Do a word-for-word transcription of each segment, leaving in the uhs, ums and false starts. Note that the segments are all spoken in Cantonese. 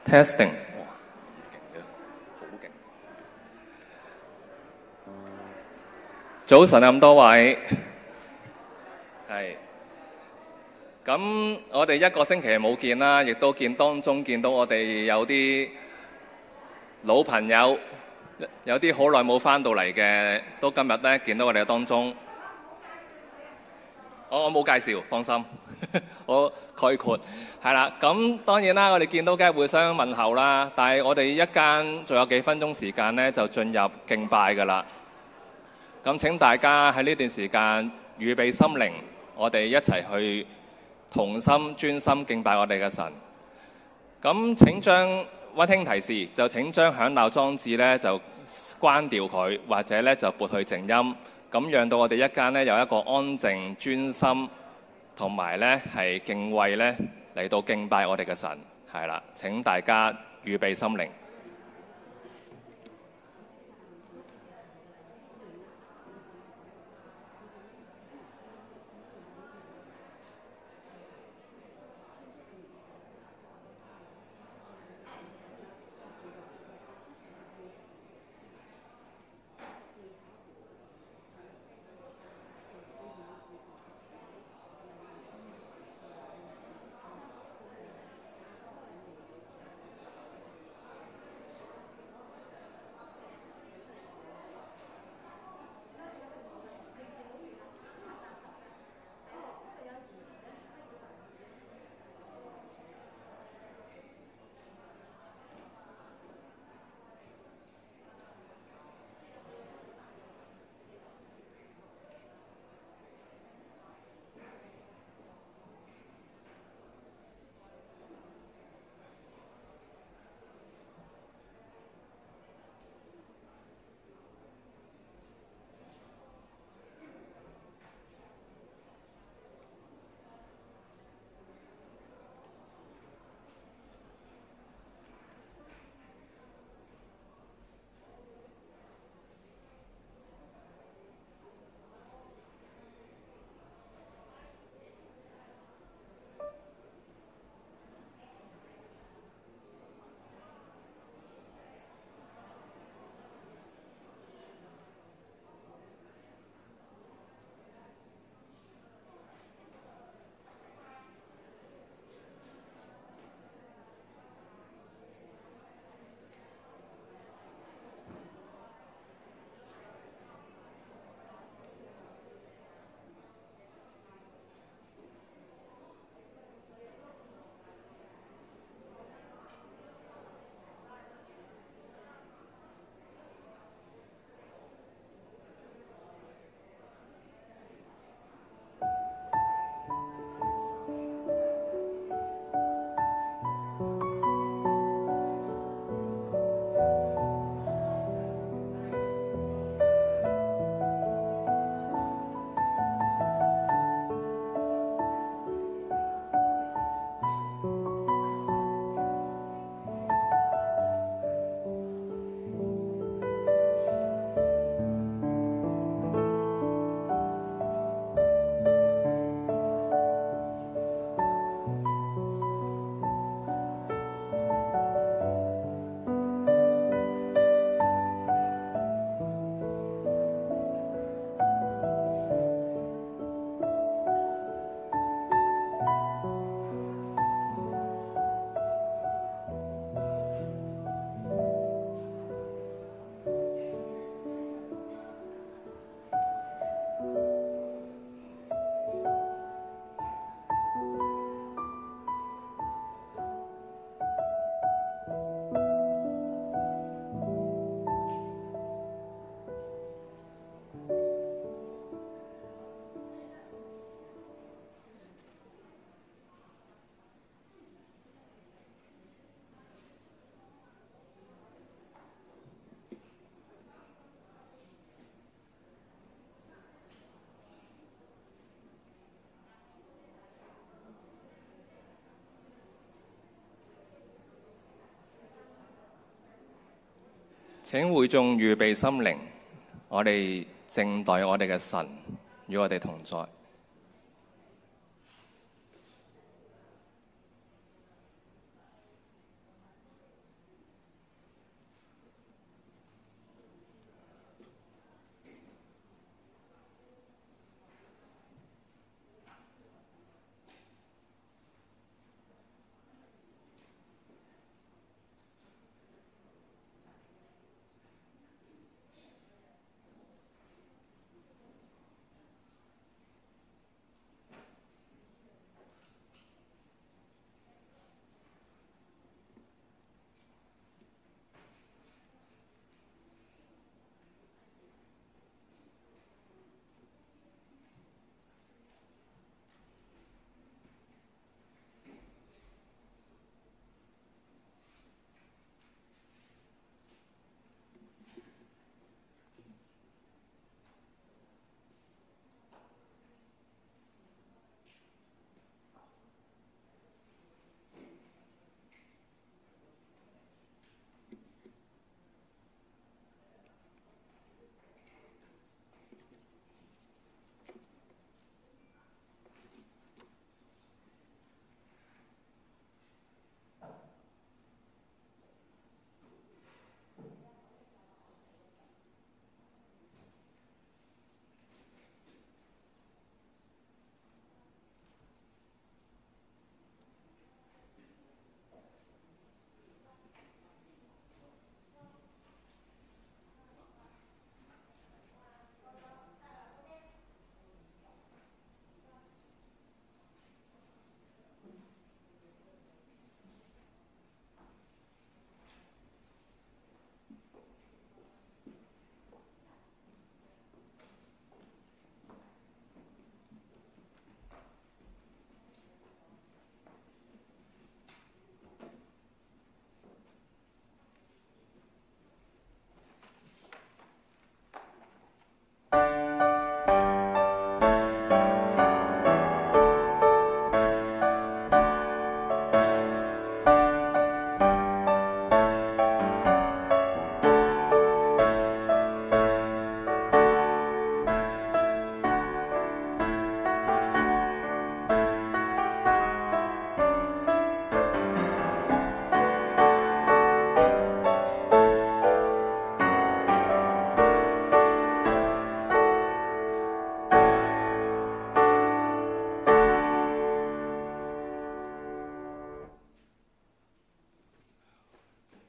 Testing， 哇，勁嘅，好勁！早晨啊，咁多位，係。咁我哋一個星期冇見啦，亦都見當中見到我哋有啲老朋友，有啲好耐冇返到嚟嘅，都今日咧見到我哋嘅當中。我我冇介紹，放心，我概括係啦。咁當然啦，我哋見到梗係互相問候啦。但係我哋一間仲有幾分鐘時間咧，就進入敬拜㗎啦。咁請大家喺呢段時間預備心靈，我哋一齊去同心專心敬拜我哋嘅神。咁請將溫馨提示，就請將響鬧裝置咧就關掉佢，或者咧就撥去靜音。咁讓到我哋一間咧有一個安靜、專心同埋咧係敬畏咧嚟到敬拜我哋嘅神，係啦。請大家預備心靈。請會眾預備心靈，我哋靜待我哋嘅神與我哋同在。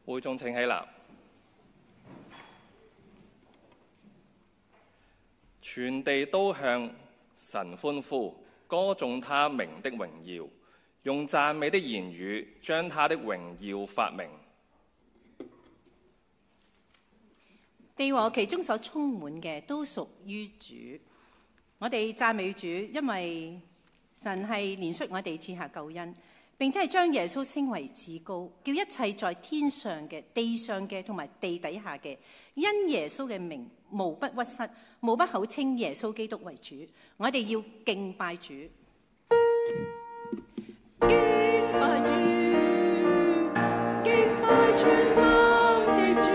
會眾請起立。全地都向神歡呼，歌頌他名的榮耀，用讚美的言語將他的榮耀發明。 地和其中所充滿嘅都屬於主。我哋讚美主，因為神係憐恤我哋，賜下救恩，並且係將耶穌升為至高，叫一切在天上嘅、地上嘅同埋地底下嘅，因耶穌嘅名無不屈膝，無不口稱耶穌基督為主。我哋要敬拜主，敬拜主，敬拜全能的主。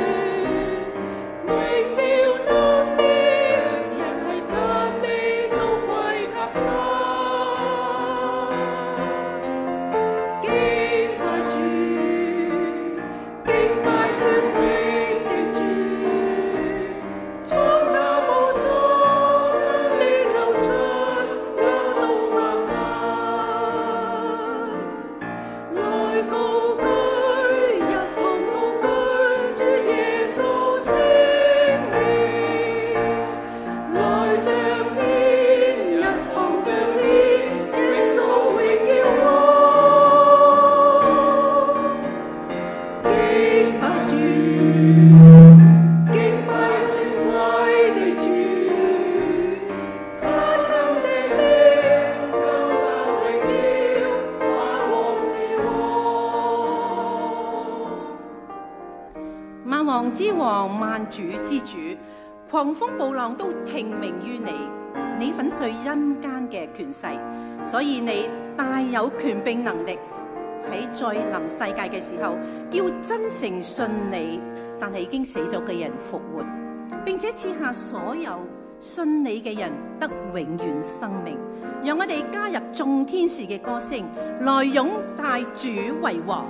之王，萬主之主，狂風暴浪都聽命於你，你粉碎陰間嘅權勢，所以你大有權柄能力，喺再臨世界嘅時候，叫真誠信你但係已經死咗嘅人復活，並且賜下所有信你嘅人得永遠生命。讓我哋加入眾天使嘅歌聲，來擁戴主為王。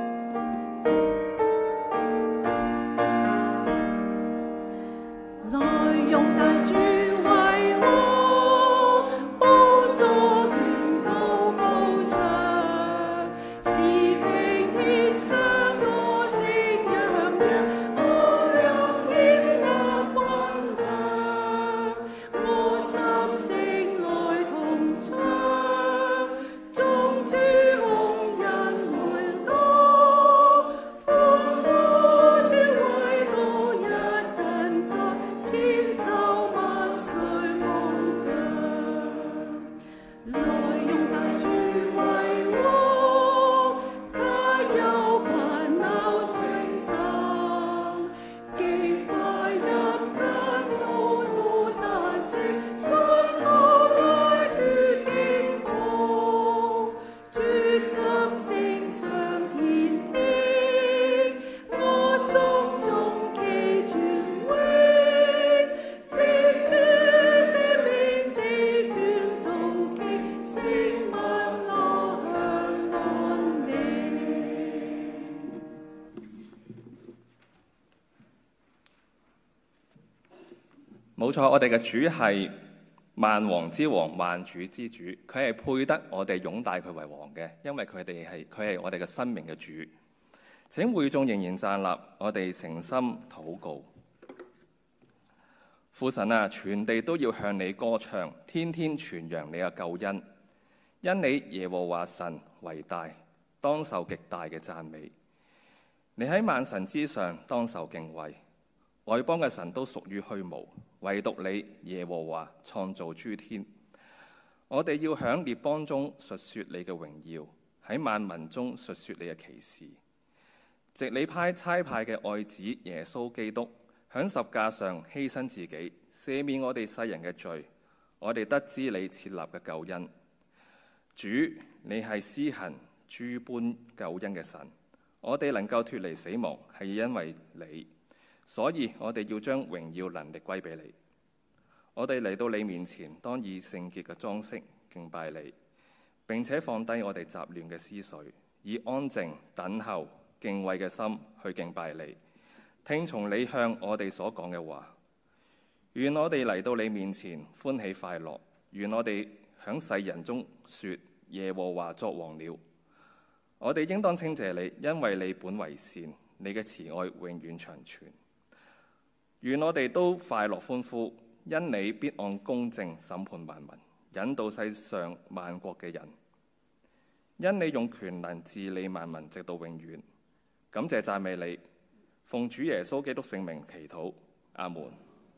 冇錯，我哋嘅主係萬王之王、萬主之主，佢係配得我哋擁戴佢為王嘅，因為佢哋係佢係我哋嘅生命嘅主。請會眾仍然站立，我哋誠心禱告。父神啊，全地都要向你歌唱，天天傳揚你嘅救恩，因你耶和華神為大，當受極大嘅讚美。你喺萬神之上，當受敬畏。外邦嘅神都屬於虛無，唯獨你耶和華創造諸天。我哋要響列邦中述說你嘅榮耀，喺萬民中述說你嘅奇事。藉你派差派嘅愛子耶穌基督，響十架上犧牲自己，赦免我哋世人嘅罪，我哋得知你設立嘅救恩。主，你係施行諸般救恩嘅神，我哋能夠脫離死亡，係因為你。所以我哋要將榮耀能力歸俾你。我哋嚟到你面前，當以聖潔嘅裝飾敬拜你，並且放低我哋雜亂嘅思緒，以安靜等候敬畏嘅心去敬拜你，聽從你向我哋所講嘅話。願我哋嚟到你面前歡喜快樂，願我哋響世人中說耶和華作王了。我哋應當稱謝你，因為你本為善， 你嘅慈愛永遠長存。願我哋都快樂歡呼，因你必按公正審判萬民，引導世上萬國嘅人。因你用權能治理萬民，直到永遠。感謝讚美你，奉主耶穌基督聖名祈禱，阿門。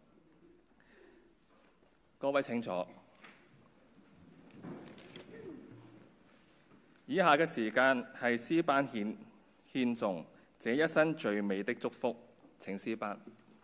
各位請坐。以下嘅時間係詩班獻獻頌這一生最美的祝福，請詩班。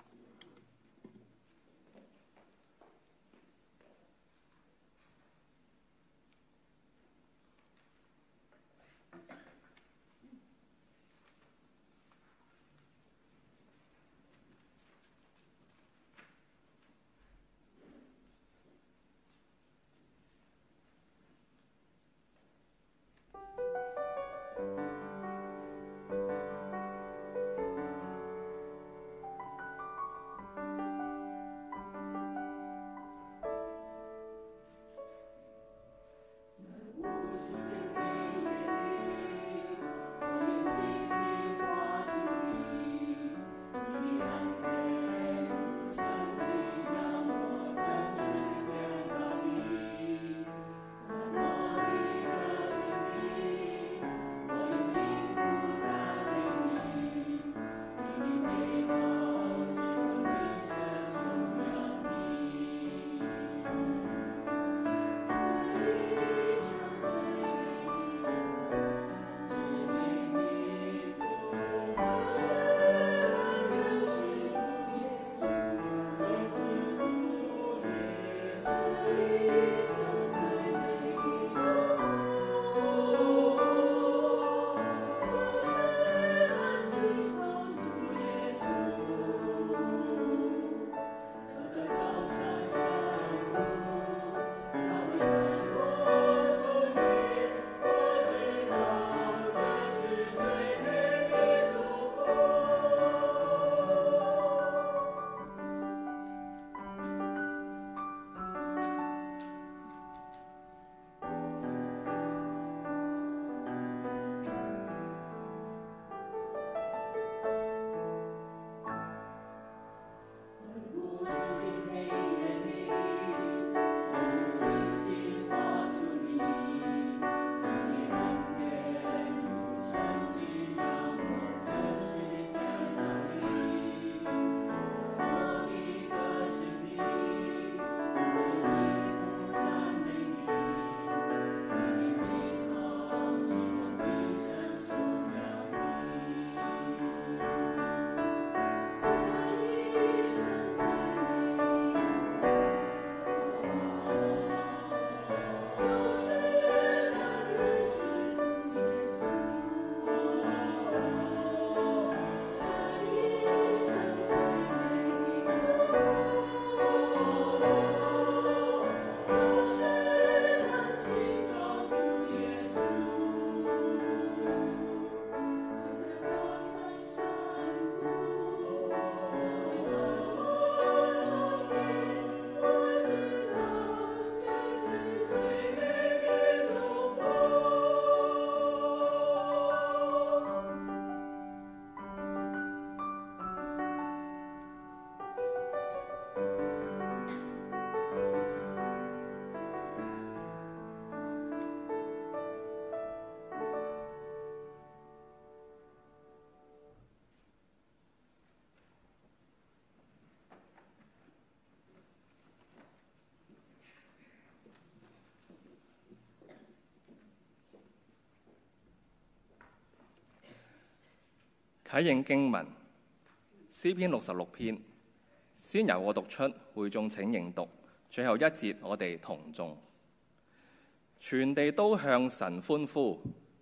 啟應經文，詩篇六十六篇，先由我讀出，會眾請認讀，最後一節我哋同誦。全地都向神歡呼，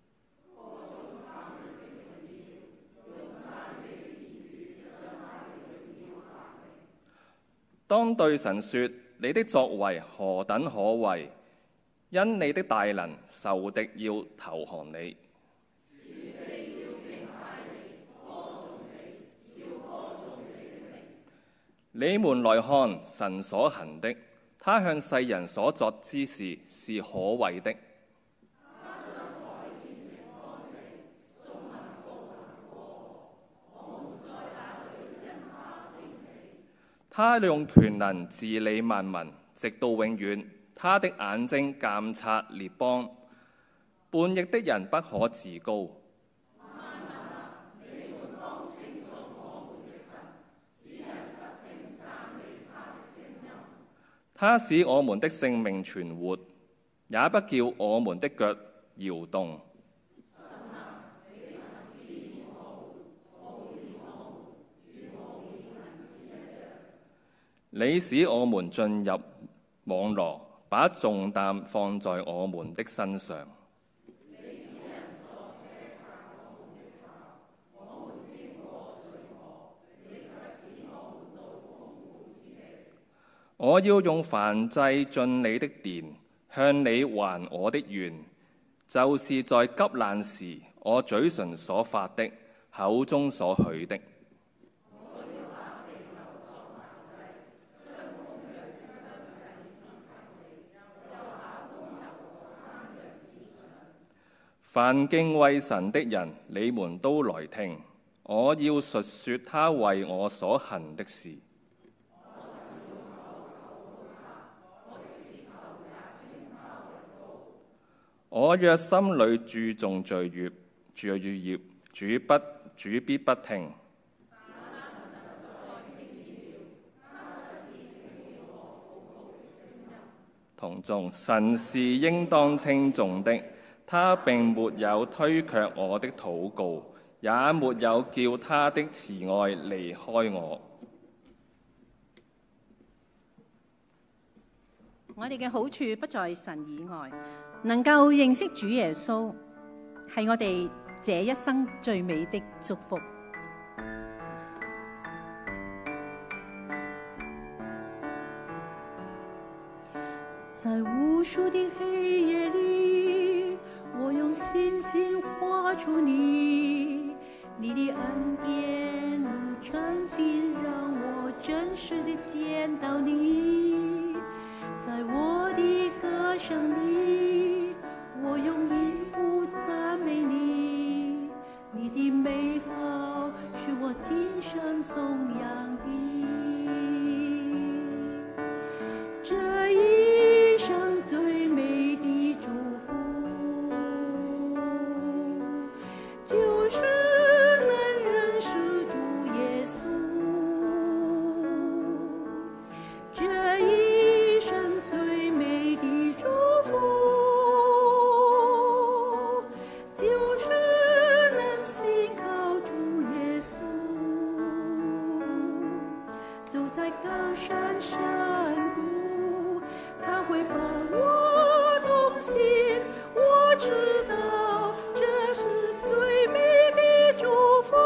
當對神說：你的作為何等可畏！因你的大能，仇敵要投降你。你們來看神所行的，他向世人所作之事是可畏的。 他用權能治理萬民，直到永遠。他的眼睛監察列邦，叛逆的人不可自高。他使我們的性命存活，也不叫我們的腳搖動。你使我們進入網羅，把重擔放在我們的身上。我要用燔祭進你的殿，向你還我的願，就是在急難時我嘴唇所發的，口中所許的。凡敬畏神的人，你們都來聽，我要述說他為我所行的事。我若心裏注重罪孽，罪孽，主不主必不聽。同眾，神是應當稱頌的，他並沒有推卻我的禱告，也沒有叫他的慈愛離開我。 我哋嘅好處不在神以外，能夠認識主耶穌，係我哋這一生最美的祝福。在無數的黑夜裏，我用星星畫出你，你的恩典如晨星，讓我真實地見到你。在我的歌聲裏，我用音符讚美你，你的美好是我今生頌揚的。這一生最美的祝福，就是能認識主耶穌。這一生最美的祝福，就是能信靠主耶穌。走在高山山谷，他會伴我同行，我知道這是最美的祝福。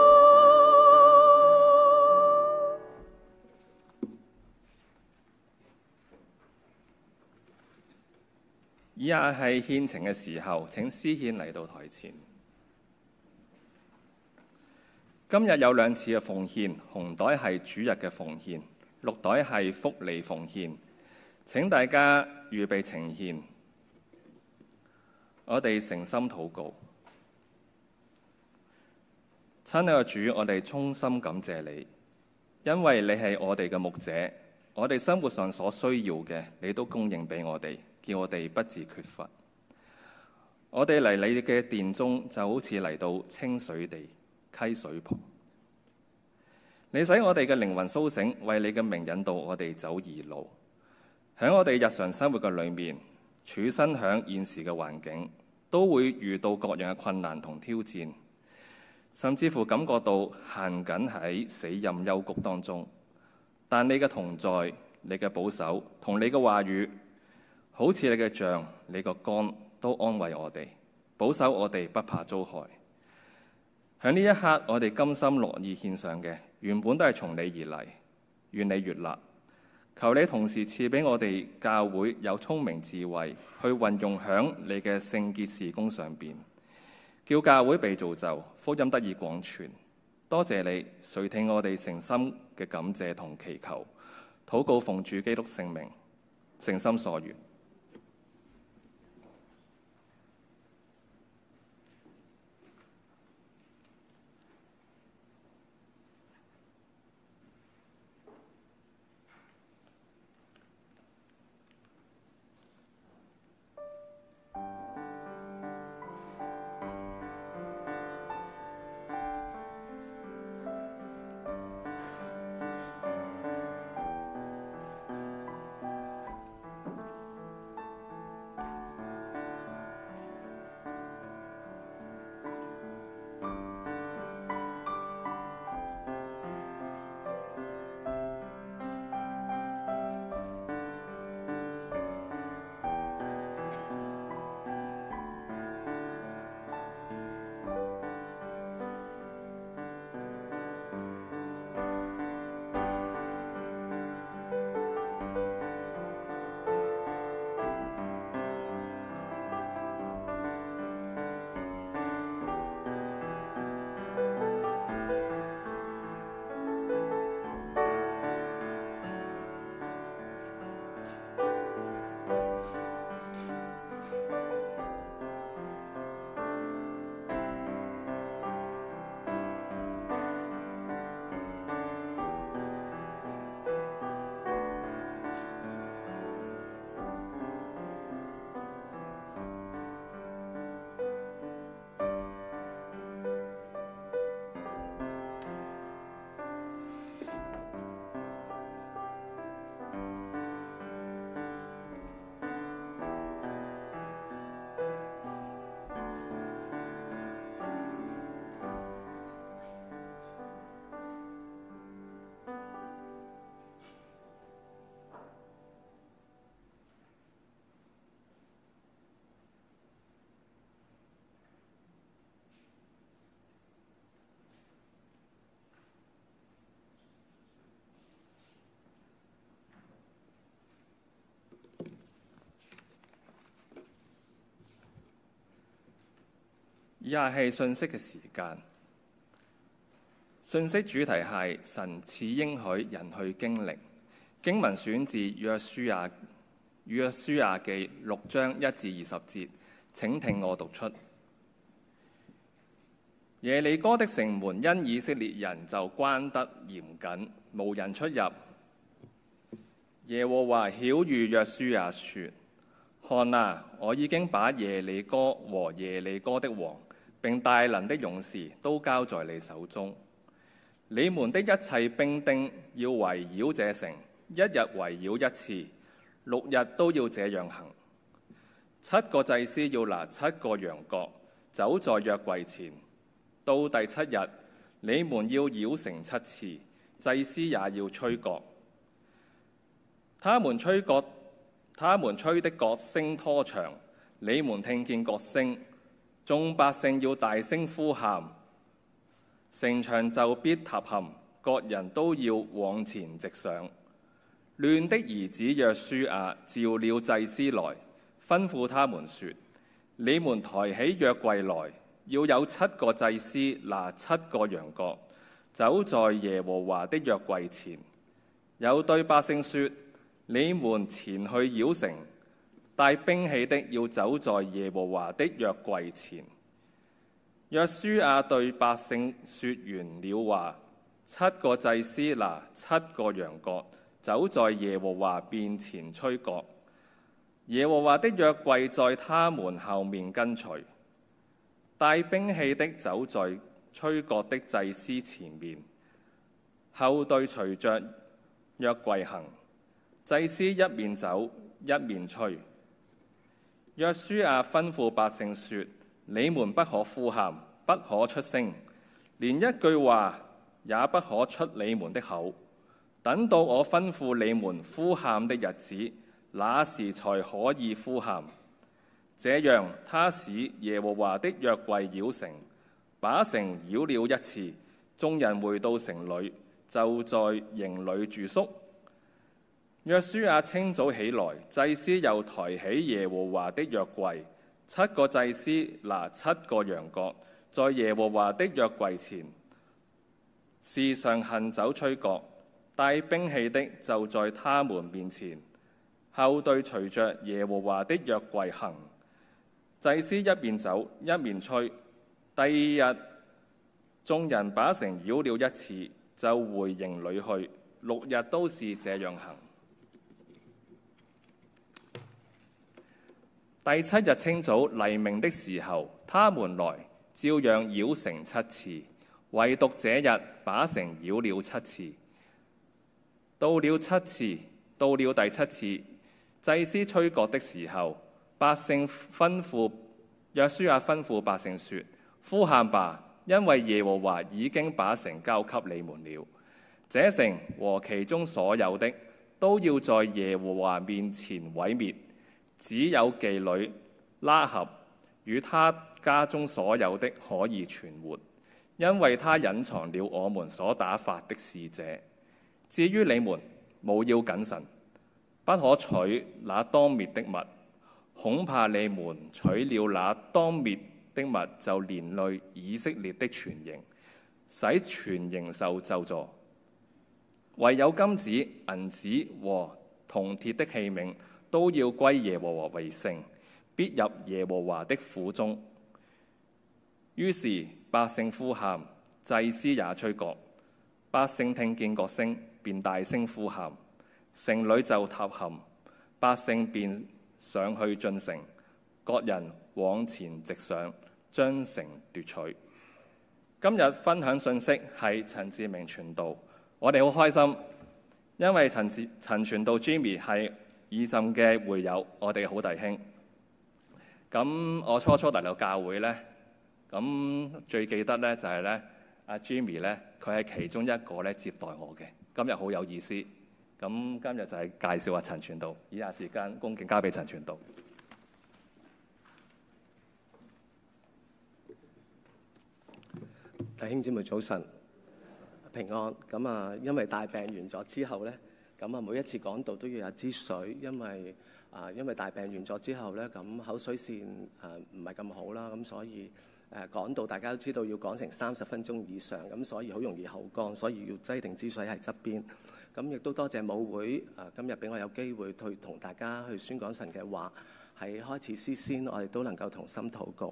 以下係獻情嘅時候，請司獻嚟到台前。今日有兩次嘅奉獻，紅袋係主日嘅奉獻，綠袋係福利奉獻。請大家預備呈獻。我哋誠心禱告，親愛嘅主，我哋衷心感謝你，因為你係我哋嘅牧者，我哋生活上所需要嘅，你都供應俾我哋，叫我哋不致缺乏。我哋嚟你嘅殿中，就好似嚟到清水地、溪水旁。你使我哋嘅靈魂甦醒，為你嘅名引導我哋走義路。喺我哋日常生活嘅裏面，處身喺現時嘅環境，都會遇到各樣嘅困難同挑戰，甚至乎感覺到行緊喺死蔭幽谷當中。但你嘅同在、你嘅保守同你嘅話語，好似你嘅杖、你個竿，都安慰我哋，保守我哋不怕遭害。喺呢一刻，我哋甘心樂意獻上嘅，原本都係從你而嚟，願你悅納。求你同時賜俾我哋教會有聰明智慧，去運用響你嘅聖潔事工上邊，叫教會被造就，福音得以廣傳。多謝你垂聽我哋誠心嘅感謝同祈求，禱告奉主基督聖名，誠心所願。 以下係信息嘅時間。信息主題係神賜應許人去經歷。經文選自約書亞約書亞記六章一至二十節。請聽我讀出。耶利哥的城門因以色列人就關得嚴謹，無人出入。耶和華曉諭約書亞說：看啊，我已經把耶利哥和耶利哥的王並大能的勇士都交在你手中。你們的一切兵丁要圍繞這城，一日圍繞一次，六日都要這樣行。七個祭司要拿七個羊角，走在約櫃前。到第七日，你們要繞城七次，祭司也要吹角。他們吹角，他們吹的角聲拖長，你們聽見角聲，眾百姓要大聲呼喊，城牆就必塌陷，各人都要往前直上。嫩的兒子約書亞召了祭司來，吩咐他們說：你們抬起約櫃來，要有七個祭司拿七個羊角，走在耶和華的約櫃前。又對百姓說：你們前去繞城，帶兵器的要走在耶和華的約櫃前。約書亞對百姓說完了話，七個祭司拿七個羊角，走在耶和華面前吹角。耶和華的約櫃在他們後面跟隨，帶兵器的走在吹角的祭司前面，後隊隨着約櫃行。祭司一面走一面吹。約書亞吩咐百姓說：你們不可呼喊，不可出聲，連一句話也不可出你們的口。等到我吩咐你們呼喊的日子，那時才可以呼喊。這樣，他使耶和華的約櫃繞城，把城繞了一次。眾人回到城裏，就在營裏住宿。約書亞清早起來，祭司又抬起耶和華的約櫃，七個祭司拿七個羊角，在耶和華的約櫃前，時常行走吹角，帶兵器的就在他們面前，後隊隨着耶和華的約櫃行。祭司一面走一面吹。第二日，眾人把城繞了一次，就回營裏去，六日都是這樣行。第七日清早黎明的時候，他們來，照樣繞城七次，唯獨這日把城繞了七次。到了七次，到了第七次，祭司吹角的時候，百姓吩咐約書亞吩咐百姓說：呼喊吧，因為耶和華已經把城交給你們了。這城和其中所有的都要在耶和華面前毀滅。只有妓女拉合與他家中所有的可以存活，因為他隱藏了我們所打發的使者。至於你們，務要謹慎，不可取那當滅的物，恐怕你們取了那當滅的物，就連累以色列的全營，使全營受咒詛。唯有金子、銀子和銅鐵的器皿，都要歸耶和華為聖，必入耶和華的府中。於是百姓呼喊，祭司也吹角。百姓聽見角聲，便大聲呼喊，城裏就塌陷。百姓便上去進城，各人往前直上，將城奪取。今日分享信息係陳志明傳道，我哋好開心，因為陳志陳傳道 Jimmy 係以浸嘅會友，我哋好弟兄。咁我初初嚟到教會咧，咁最記得咧就係咧阿 Jimmy 咧，佢係其中一個咧接待我嘅。今日好有意思。咁今日就係介紹下陳傳道。以下時間恭敬交俾陳傳道。 弟兄姊妹早晨，平安。咁啊，因為大病完咗之後咧。咁啊，每一次講道都要有支水，因為啊，因為大病完咗之後咧，咁口水腺誒唔係咁好啦，咁所以誒講道，大家都知道要講成三十分鐘以上，咁所以好容易口乾，所以要擠定支水喺側邊。咁亦都多謝母會誒今日俾我有機會去同大家去宣講神嘅話。喺開始之先，我哋都能夠同心禱告。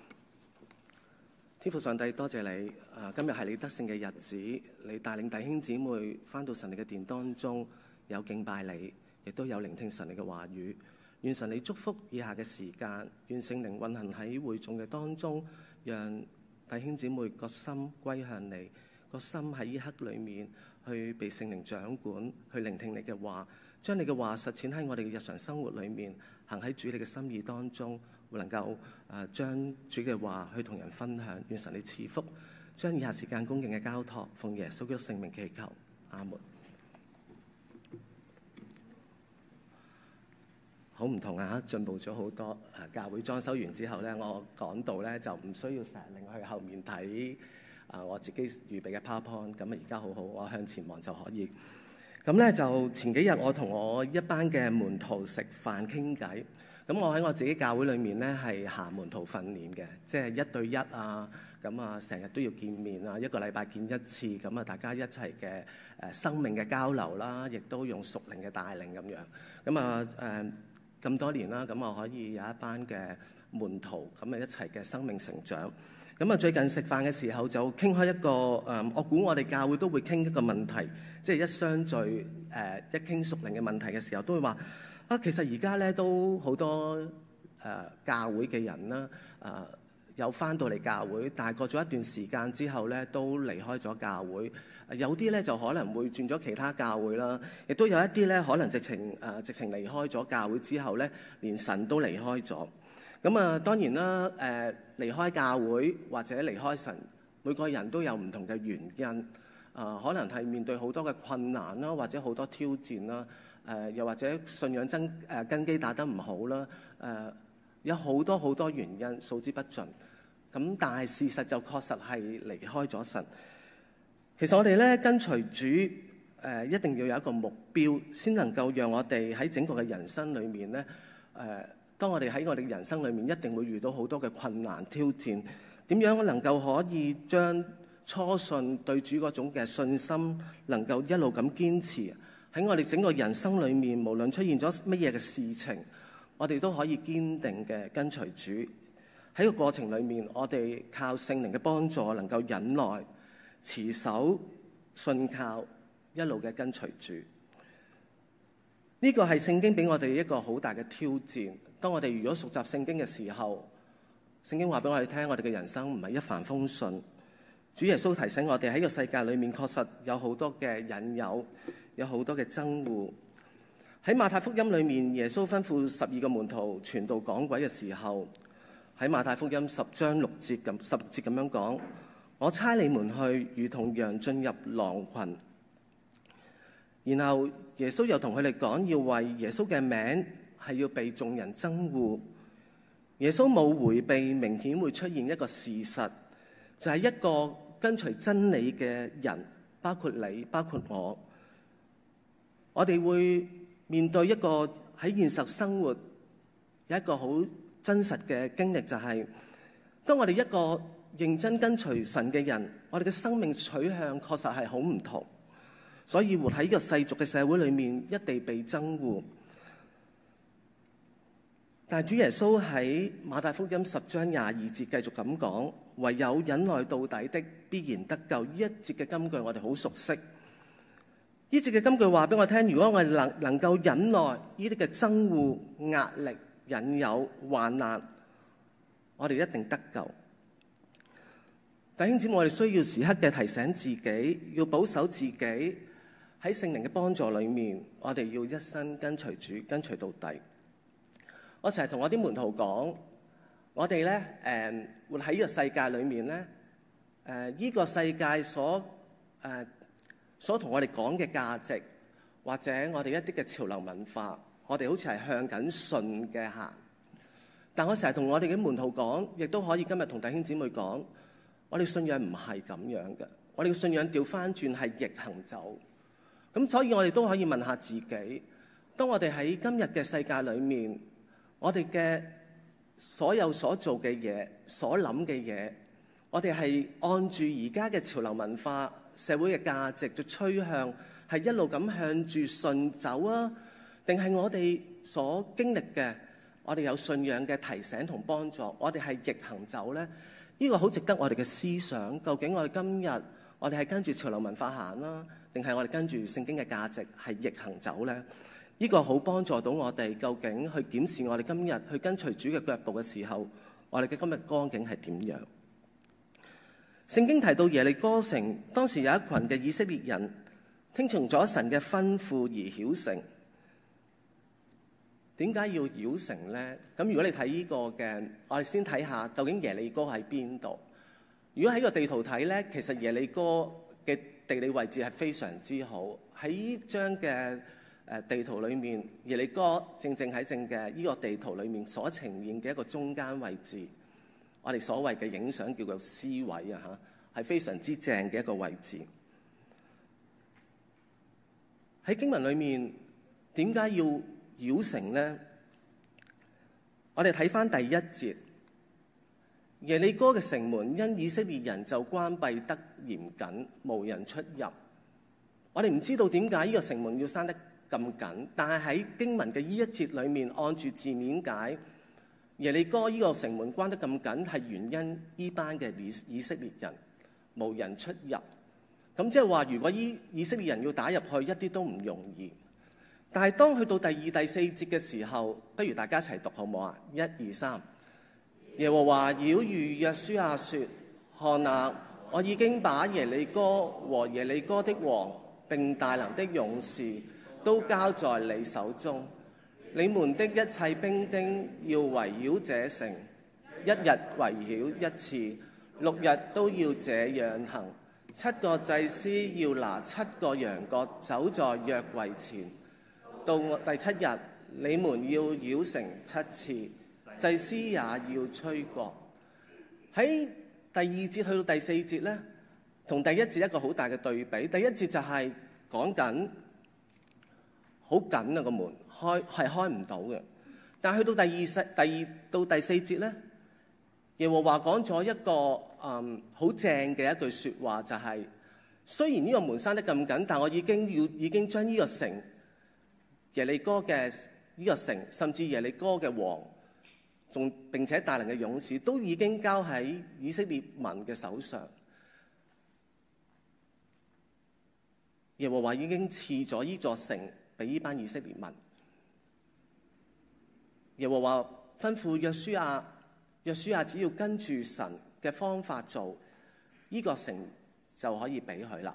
天父上帝，多謝你誒，今日係你得勝嘅日子，你帶領弟兄姊妹返到神你嘅殿當中，有敬拜你，亦都有聆聽神你嘅話語。願神你祝福以下嘅時間，願聖靈運行喺會眾嘅當中，讓弟兄姊妹個心歸向你，個心喺呢刻裏面去被聖靈掌管，去聆聽你嘅話，將你嘅話實踐喺我哋嘅日常生活裏面，行喺主你嘅心意當中，會能夠誒將主嘅話去同人分享。願神你賜福，將以下時間恭敬嘅交託，奉耶穌基督聖名祈求，阿門。好唔同啊！進步咗好多。誒，教會裝修完之後咧，我講道咧就唔需要成日擰去後面睇啊我自己預備嘅 PowerPoint。咁啊，而家好好，我向前望就可以。咁咧就前幾日我同我一班嘅門徒食飯傾偈。咁我喺我自己教會裏面咧係行門徒訓練嘅，即係一對一啊。咁啊，成日都要見面啊，一個禮拜見一次。咁啊，大家一齊嘅誒生命嘅交流啦，亦都用屬靈嘅帶領咁樣。咁啊誒。咁多年啦，咁我可以有一班嘅門徒，咁啊一齊嘅生命成長。咁啊最近食飯嘅時候就傾開一個誒，我估我哋教會都會傾一個問題，即係一相聚誒一傾屬靈嘅問題嘅時候，都會話啊，其實而家咧都好多誒教會嘅人啦，誒有返到嚟教會，但係過咗一段時間之後咧，都離開咗教會。有啲咧就可能會轉咗其他教會啦，亦都有一啲咧可能直情誒、呃、直情離開咗教會之後咧，連神都離開咗。咁啊，當然啦，誒、呃、離開教會或者離開神，每個人都有唔同嘅原因。啊、呃，可能係面對好多嘅困難啦，或者好多挑戰啦。誒、呃，又或者信仰真誒、呃、根基打得唔好啦。誒、呃，有好多好多原因，數之不盡。咁但係事實就確實係離開咗神。其實我哋咧跟隨主，誒、呃、一定要有一個目標，先能夠讓我哋喺整個嘅人生裏面咧，誒、呃、當我哋喺我哋人生裏面一定會遇到好多嘅困難挑戰，點樣能夠可以將初信對主嗰種嘅信心能夠一路咁堅持喺我哋整個人生裏面，無論出現咗乜嘢嘅事情，我哋都可以堅定嘅跟隨主。喺個過程裏面，我哋靠聖靈嘅幫助，能夠忍耐、持守、信靠，一路嘅跟隨主。呢個係聖經俾我哋一個好大嘅挑戰。當我哋如果熟習聖經嘅時候，聖經話俾我哋聽，我哋嘅人生唔係一帆風順。主耶穌提醒我哋喺個世界裏面確實有好多嘅引誘，有好多嘅憎惡。喺馬太福音裏面，耶穌吩咐十二個門徒傳道趕鬼嘅時候，喺馬太福音十章六節咁十六節咁樣講。我差你們去，如同羊進入狼群。然後耶穌又同佢哋講，要為耶穌嘅名係要被眾人憎惡。耶穌冇迴避，明顯會出現一個事實，就係一個跟隨真理嘅人，包括你，包括我。我哋會面對一個喺現實生活有一個好真實嘅經歷，就係當我哋一個認真跟隨神嘅人，我哋嘅生命取向確實係好唔同，所以活喺呢個世俗嘅社會裏面，一地被憎惡。但係主耶穌喺馬太福音十章廿二節繼續咁講，唯有忍耐到底的，必然得救。呢一節嘅金句我哋好熟悉。呢節嘅金句話俾我聽，如果我哋能能夠忍耐呢啲嘅憎惡、壓力、引誘、患難，我哋一定得救。弟兄姊妹，我哋需要時刻嘅提醒自己，要保守自己喺聖靈嘅幫助裏面，我哋要一生跟隨主，跟隨到底。我成日同我啲門徒講，我哋咧誒活喺呢個世界裏面咧，誒、呃、依、這個世界所誒、呃、所同我哋講嘅價值，或者我哋一啲嘅潮流文化，我哋好似係向緊順嘅行。但我成日同我哋嘅門徒講，亦都可以今日同弟兄姊妹講，我哋信仰唔係咁樣嘅，我哋嘅信仰調翻轉係逆行走。咁所以我哋都可以問下自己，當我哋喺今日嘅世界裏面，我哋嘅所有所做嘅嘢、所諗嘅嘢，我哋係按住而家嘅潮流文化、社會嘅價值嘅趨向，係一路咁向住順走啊？定係我哋所經歷嘅，我哋有信仰嘅提醒同幫助，我哋係逆行走呢？呢個好值得我哋嘅思想。究竟我哋今日我哋係跟住潮流文化行啦，定係我哋跟住聖經嘅價值係逆行走呢？呢個好幫助到我哋究竟去檢視我哋今日去跟隨主嘅腳步嘅時候，我哋嘅今日光景係點樣？聖經提到耶利哥城，當時有一群嘅以色列人聽從咗神嘅吩咐而繞城。點解要繞城呢？咁如果你睇呢個嘅，我哋先睇下究竟耶利哥喺邊度。如果喺個地圖睇呢，其實耶利哥嘅地理位置係非常之好。喺呢張嘅誒地圖裏面，耶利哥正正喺正嘅呢個地圖裏面所呈現嘅一個中間位置，我哋所謂嘅影相叫做 C 位啊，嚇係非常之正嘅一個位置。喺經文裏面，點解要繞城呢？我哋睇返第一節，耶利哥嘅城門因以色列人就關閉得嚴謹，無人出入。我哋唔知道點解呢個城門要閂得咁緊，但係喺經文嘅呢一節裏面，按住字面解，耶利哥呢個城門關得咁緊，係原因呢班嘅以以色列人無人出入。咁即係話，如果依以色列人要打入去，一啲都唔容易。但係當去到第二、第四節嘅時候，不如大家一齊讀好唔好啊？一、二、三。耶和華曉諭約書亞說：看啊，我已經把耶利哥和耶利哥的王並大能的勇士都交在你手中。你們的一切兵丁要圍繞這城，一日圍繞一次，六日都要這樣行。七個祭司要拿七個羊角走在約櫃前。到第七日，你們要繞城七次，祭司也要吹角。喺第二節去到第四節呢，同第一節一個好大嘅對比。第一節就係講緊好緊啊，個門開係開唔到嘅，但係去到第二世第二到第四節呢，耶和華講咗一個嗯好正嘅一句説話，就係、是、雖然呢個門閂得咁緊，但我已經要已經將呢個城耶利哥嘅呢個城，甚至耶利哥嘅王，仲並且大能嘅勇士，都已經交喺以色列民嘅手上。耶和華已經賜咗呢座城俾呢班以色列民。耶和華吩咐約書亞，約書亞只要跟住神嘅方法做，呢、這個城就可以俾佢啦。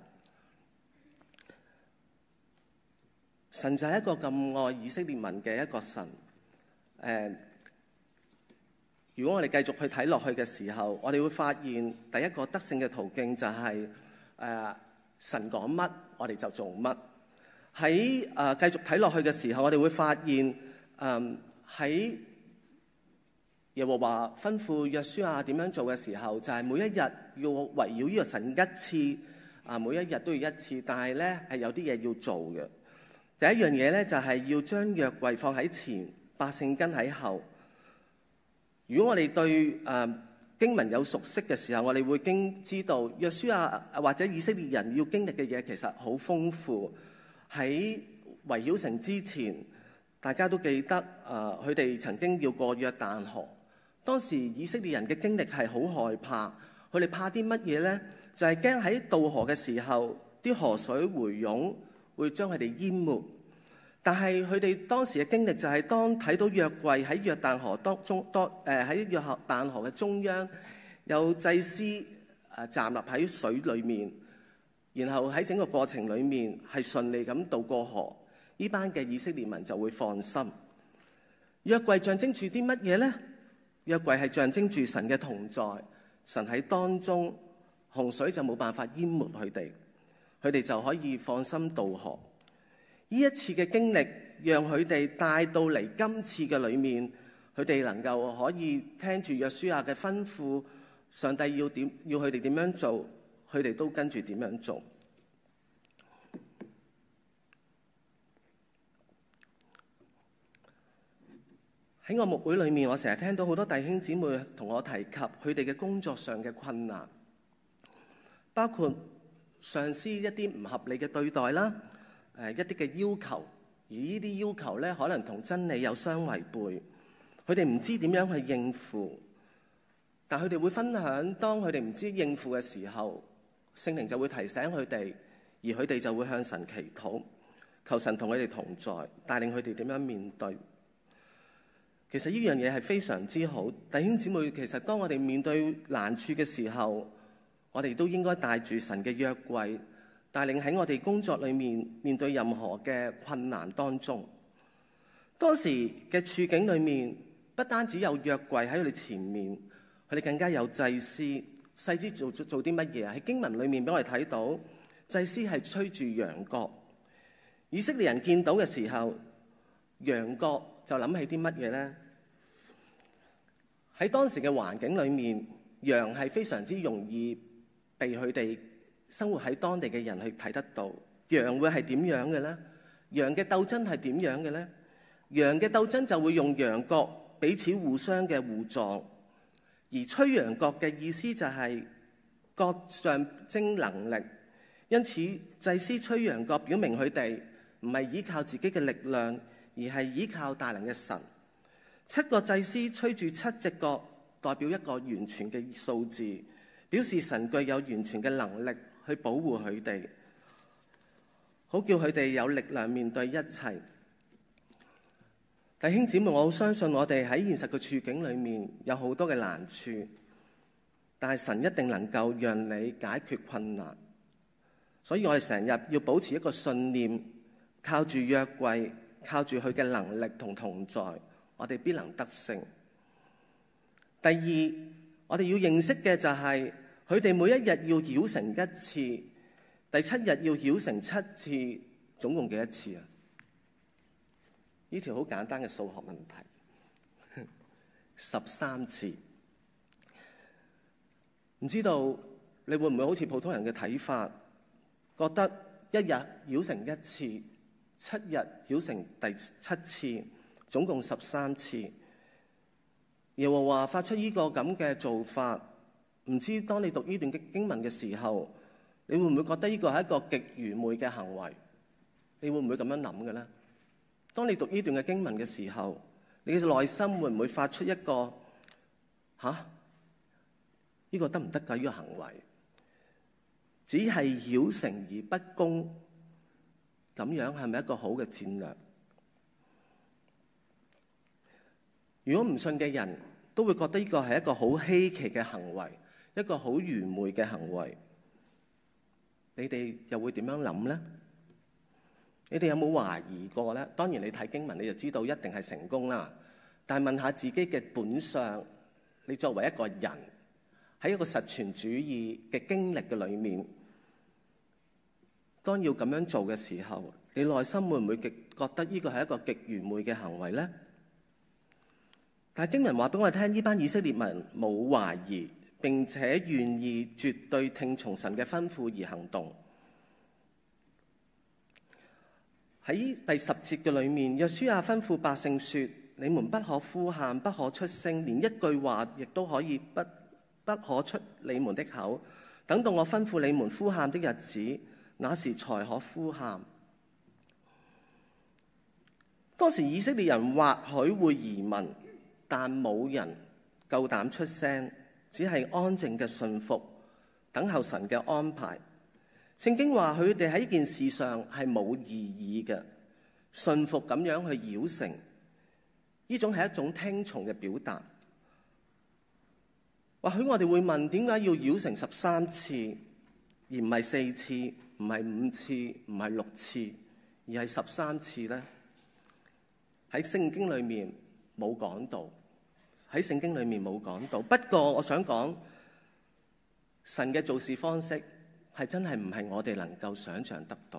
神就係一個咁愛以色列民嘅一個神。誒、呃，如果我哋繼續去睇落去嘅時候，我哋會發現第一個得勝嘅途徑就係、是、誒、呃、神講乜，我哋就做乜。喺誒繼續睇落去嘅時候，我哋會發現誒喺、呃、耶和華吩咐約書亞點樣做嘅時候，就係、是、每一日要圍繞呢個神一次，啊每一日都要一次，但係咧係有啲嘢要做嘅。第一樣嘢咧就係要將約櫃放喺前，百姓跟喺後。如果我哋對誒、呃、經文有熟悉嘅時候，我哋會經知道約書亞或者以色列人要經歷嘅嘢其實好豐富。喺圍繞城之前，大家都記得誒佢哋曾經要過約旦河。當時以色列人嘅經歷係好害怕，佢哋怕啲乜嘢咧？就係驚喺渡河嘅時候，啲河水回湧，會將佢哋淹沒。但係佢哋當時嘅經歷就係當睇到約櫃喺約旦河當中，當誒喺約旦河嘅中央，有祭司誒站立喺水裏面，然後喺整個過程裏面係順利咁渡過河，呢班嘅以色列民就會放心。約櫃象徵住啲乜嘢呢？約櫃係象徵住神嘅同在，神喺當中，洪水就冇辦法淹沒佢哋。佢哋就可以放心渡河。呢一次嘅經歷，讓佢哋帶到嚟今次嘅裏面，佢哋能夠可以聽住約書亞嘅吩咐，上帝要點，要佢哋點樣做，佢哋都跟住點樣做。 喺我牧會裏面，我成日聽到好多弟兄姊妹同我提及佢哋嘅工作上嘅困難，包括上司一啲唔合理嘅對待啦，誒一啲嘅要求，而呢啲要求咧可能同真理有相違背，佢哋唔知點樣去應付，但佢哋會分享，當佢哋唔知應付嘅時候，聖靈就會提醒佢哋，而佢哋就會向神祈禱，求神同佢哋同在，帶領佢哋點樣面對。其實呢樣嘢係非常之好，弟兄姊妹，其實當我哋面對難處嘅時候，我哋都應該帶住神嘅約櫃，帶領喺我哋工作裏面面對任何嘅困難當中。當時嘅處境裏面，不單止有約櫃喺佢哋前面，佢哋更加有祭司。祭司做做啲乜嘢啊？喺經文裏面俾我哋睇到，祭司係吹住羊角。以色列人見到嘅時候，羊角就諗起啲乜嘢呢？喺當時嘅環境裏面，羊係非常之容易被佢哋生活喺當地嘅人去睇得到。羊會係點樣嘅呢？羊嘅鬥爭係點樣嘅呢？羊嘅鬥爭就會用羊角彼此互相嘅互撞，而吹羊角嘅意思就係各象徵能力。因此祭司吹羊角表明佢哋唔係依靠自己嘅力量，而係依靠大能嘅神。七個祭司吹住七隻角，代表一個完全嘅數字，表示神具有完全嘅能力去保護佢哋，好叫佢哋有力量面對一切。弟兄姊妹，我好相信我哋喺現實嘅處境裏面有好多嘅難處，但係神一定能夠讓你解決困難。所以我哋成日要保持一個信念，靠住約櫃，靠住佢嘅能力同同在，我哋必能得勝。第二，我哋要認識嘅就係佢哋每一日要繞城一次，第七日要繞城七次，總共幾多次啊？呢條好簡單嘅數學問題，十三次。唔知道你會唔會好似普通人嘅睇法，覺得一日繞城一次，七日繞城第七次，總共十三次。耶和華發出呢個咁嘅做法，唔知當你讀呢段經文嘅時候，你會唔會覺得呢個係一個極愚昧嘅行為？你會唔會咁樣諗嘅呢？當你讀呢段嘅經文嘅時候，你嘅內心會唔會發出一個吓？呢個得唔得㗎？呢個行為只係繞城而不攻，咁樣係咪一個好嘅戰略？如果唔信嘅人都會覺得呢個係一個好稀奇嘅行為，一個好愚昧嘅行為，你哋又會點樣諗呢？你哋有冇懷疑過呢？當然你睇經文你就知道一定係成功啦。但係問下自己嘅本相，你作為一個人喺一個實存主義嘅經歷嘅裏面，當要咁樣做嘅時候，你內心會唔會極覺得呢個係一個極愚昧嘅行為呢？但係經文話俾我哋聽，呢班以色列民冇懷疑，並且願意絕對聽從神嘅吩咐而行動。喺第十節嘅裏面，約書亞吩咐百姓說：你們不可呼喊，不可出聲，連一句話亦都可以不不可出你們的口。等到我吩咐你們呼喊的日子，那時才可呼喊。當時以色列人或許會疑問，但冇人夠膽出聲，只係安靜嘅信服，等候神嘅安排。聖經話佢哋喺呢件事上係冇異議嘅，信服咁樣去繞城，呢種係一種聽從嘅表達。或許我哋會問，點解要繞城十三次，而唔係四次，唔係五次，唔係六次，而係十三次呢？喺聖經裏面冇講到，喺聖經裏面冇講到。不過我想講，神嘅做事方式係真係唔係我哋能夠想象得到。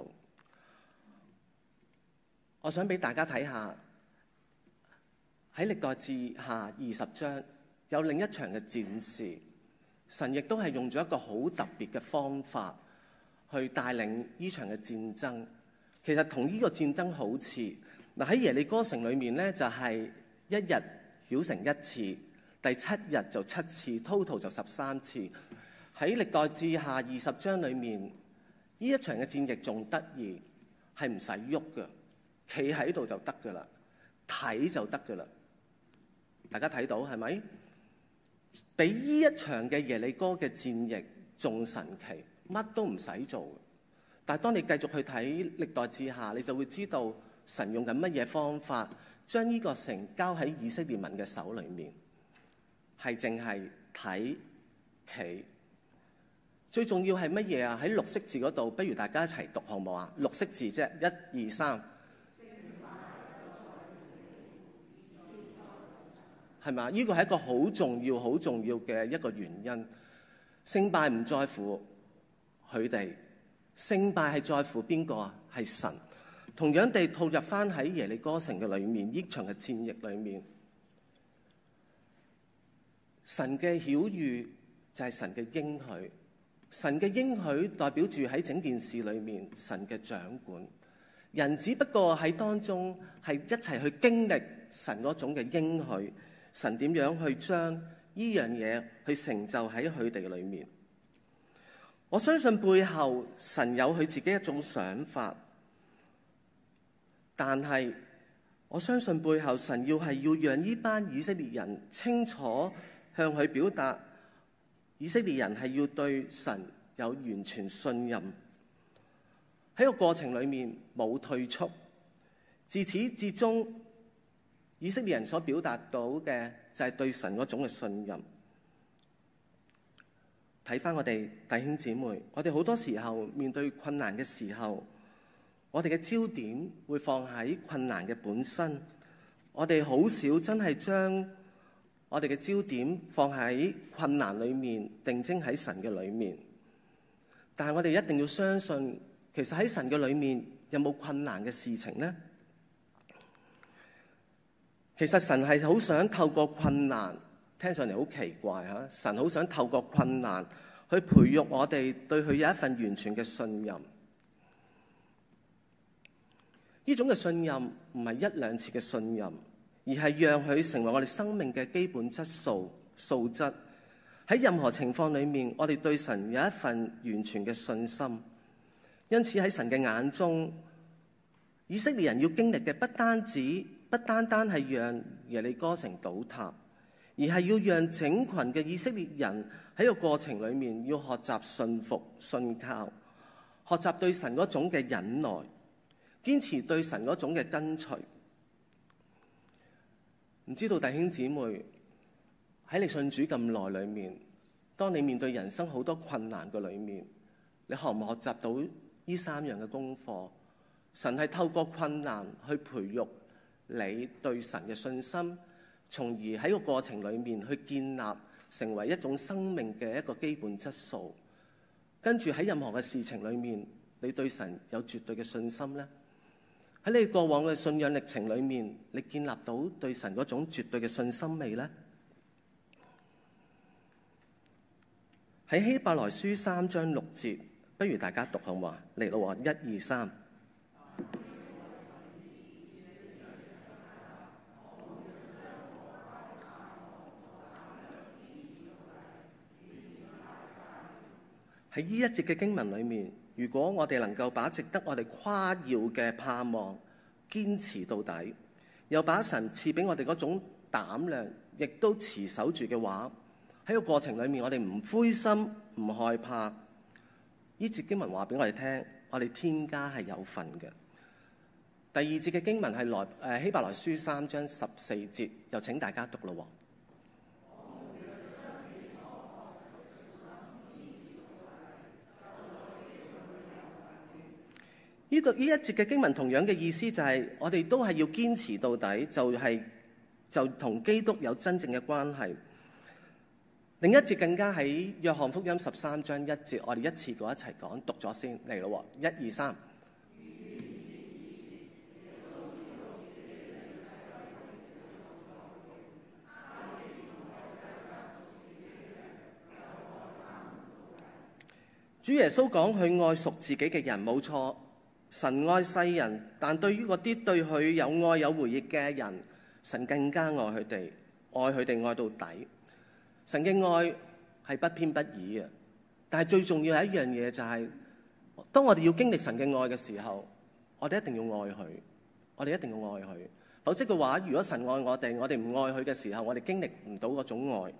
我想俾大家睇下喺歷代志下二十章有另一場嘅戰事，神亦都係用咗一個好特別嘅方法去帶領呢場嘅戰爭。其實同呢個戰爭好似嗱，喺耶利哥城裏面咧，就係一日繞城一次，第七日就七次 ，total 就十三次。喺歷代志下二十章裏面，呢一場嘅戰役仲得意，係唔使喐嘅，企喺度就得㗎啦，睇就得㗎啦。大家睇到係咪？比呢一場嘅耶利哥嘅戰役仲神奇，乜都唔使做。但係當你繼續去睇歷代志下，你就會知道神用緊乜嘢方法將呢個城交喺以色列民嘅手裏面，係淨係睇企。最重要係乜嘢啊？喺綠色字嗰度，不如大家一齊讀好唔好啊？綠色字啫，一二三，係嘛？呢個係一個好重要、好重要嘅一個原因。勝敗唔在乎佢哋，勝敗係在乎邊個啊？係神。同樣地套入翻喺耶利哥城嘅裏面，呢場嘅戰役裏面，神嘅曉諭就係神嘅應許。神嘅應許代表住喺整件事裏面神嘅掌管，人只不過喺當中係一齊去經歷神嗰種嘅應許，神點樣去將呢樣嘢去成就喺佢哋裏面。我相信背後神有佢自己一種想法，但係我相信背後神要係要讓呢班以色列人清楚向佢表達，以色列人係要對神有完全信任，喺個過程裏面冇退縮，自始至終以色列人所表達到嘅就係對神嗰種嘅信任。睇返我哋弟兄姊妹，我哋好多時候面對困難嘅時候，我哋嘅焦點會放喺困難嘅本身，我哋好少真係將我哋嘅焦點放喺困難裏面，定睛喺神嘅裏面。但係我哋一定要相信，其實喺神嘅裏面有冇困難嘅事情呢？其實神係好想透過困難，聽上嚟好奇怪嚇，神好想透過困難去培育我哋對佢有一份完全嘅信任。呢種嘅信任唔係一兩次嘅信任，而係讓佢成為我哋生命嘅基本質素、素質。喺任何情況裏面，我哋對神有一份完全嘅信心。因此喺神嘅眼中，以色列人要經歷嘅不單止、不單單係讓耶利哥城倒塌，而係要讓整群嘅以色列人喺個過程裏面要學習信服、信靠，學習對神嗰種嘅忍耐，堅持對神嗰種嘅跟隨。唔知道弟兄姊妹喺你信主咁耐裏面，當你面對人生好多困難嘅裏面，你學唔學習到呢三樣嘅功課？神係透過困難去培育你對神嘅信心，從而喺個過程裏面去建立成為一種生命嘅一個基本質素。跟住喺任何嘅事情裏面，你對神有絕對嘅信心呢？喺你過往嘅信仰歷程裏面，你建立到對神嗰種絕對嘅信心未呢？喺希伯來書三章六節，不如大家讀好嘛？嚟咯，一二三。喺呢一節嘅經文裏面，如果我哋能夠把值得我哋誇耀嘅盼望堅持到底，又把神賜俾我哋嗰種膽量，亦都持守住嘅話，喺個過程裏面，我哋唔灰心唔害怕。呢節經文話俾我哋聽，我哋天家係有份嘅。第二節嘅經文係來誒希伯來書三章十四節，又請大家讀咯。呢個呢一節嘅經文同樣嘅意思就係、是，我哋都係要堅持到底，就係、是、就同基督有真正嘅關係。另一節更加喺約翰福音十三章一節，我哋一次過一齊講，讀咗先嚟咯，一二三。主耶穌講佢愛屬自己嘅人，冇錯。神愛世人，但對於嗰啲對佢有愛有回憶嘅人，神更加愛佢哋。 愛佢哋愛到底。神嘅愛係不偏不倚嘅，但係最重要係一樣嘢就係、是，當我哋要經歷神嘅愛嘅時候，我哋一定要愛佢，我哋一定要愛佢。否則嘅話，如果神愛我哋，我哋唔愛佢嘅時候，我哋經歷唔到嗰種愛。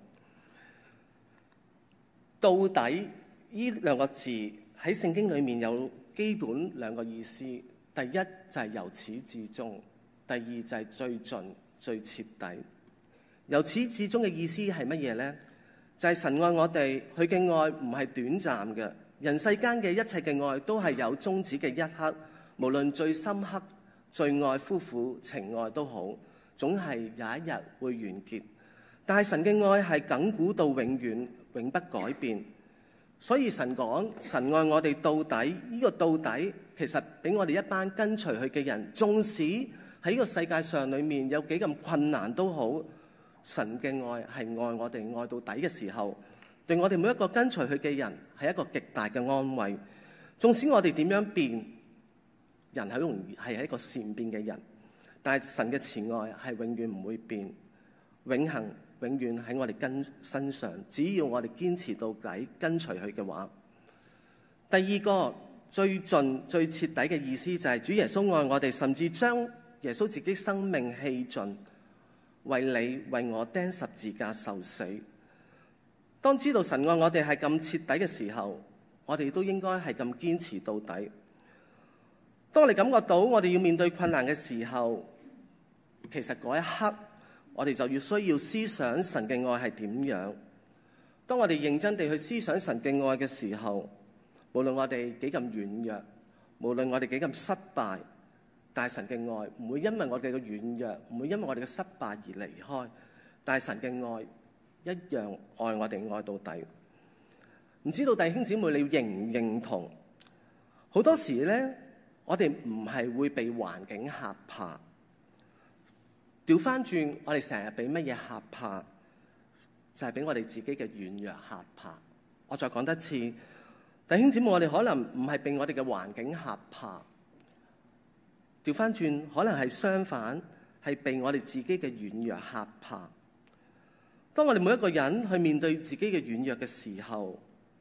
到底呢兩個字喺聖經裏面有基本兩個意思，第一就係由始至終，第二就係最盡最徹底。由始至終嘅意思係乜嘢呢？就係、是、神愛我哋，佢嘅愛唔係短暫嘅。人世間嘅一切嘅愛都係有終止嘅一刻，無論最深刻、最愛夫婦情愛都好，總係有一日會完結。但係神嘅愛係亙古到永遠，永不改變。所以神講神愛我哋到底，呢、這個到底其實俾我哋一班跟隨佢嘅人，縱使喺呢個世界上裏面有幾咁困難都好，神嘅愛係愛我哋愛到底嘅時候，對我哋每一個跟隨佢嘅人係一個極大嘅安慰。縱使我哋點樣變，人好容易係一個善變嘅人，但係神嘅慈愛係永遠唔會變，永恆永遠喺我哋跟身上。只要我哋堅持到底，跟隨佢嘅話。第二個最盡最徹底嘅意思就係主耶穌愛我哋，甚至將耶穌自己生命棄盡，為你為我釘十字架受死。當知道神愛我哋係咁徹底嘅時候，我哋都應該係咁堅持到底。當我哋感覺到我哋要面對困難嘅時候，其實嗰一刻我哋就要需要思想神嘅愛係點樣。當我哋認真地去思想神嘅愛嘅時候，無論我哋幾咁軟弱，無論我哋幾咁失敗，但係神嘅愛唔會因為我哋嘅軟弱，唔會因為我哋嘅失敗而離開。但係神嘅愛一樣愛我哋愛到底。唔知道弟兄姊妹你認唔認同？好多時呢，我哋唔係會被環境嚇怕，調翻轉，我哋成日俾乜嘢嚇怕？就係俾我哋自己嘅軟弱嚇怕。我再講多次，弟兄姊妹，我哋可能唔係被我哋嘅環境嚇怕，調翻轉，可能係相反，係被我哋自己嘅軟弱嚇怕。當我哋每一個人去面對自己嘅軟弱嘅時候，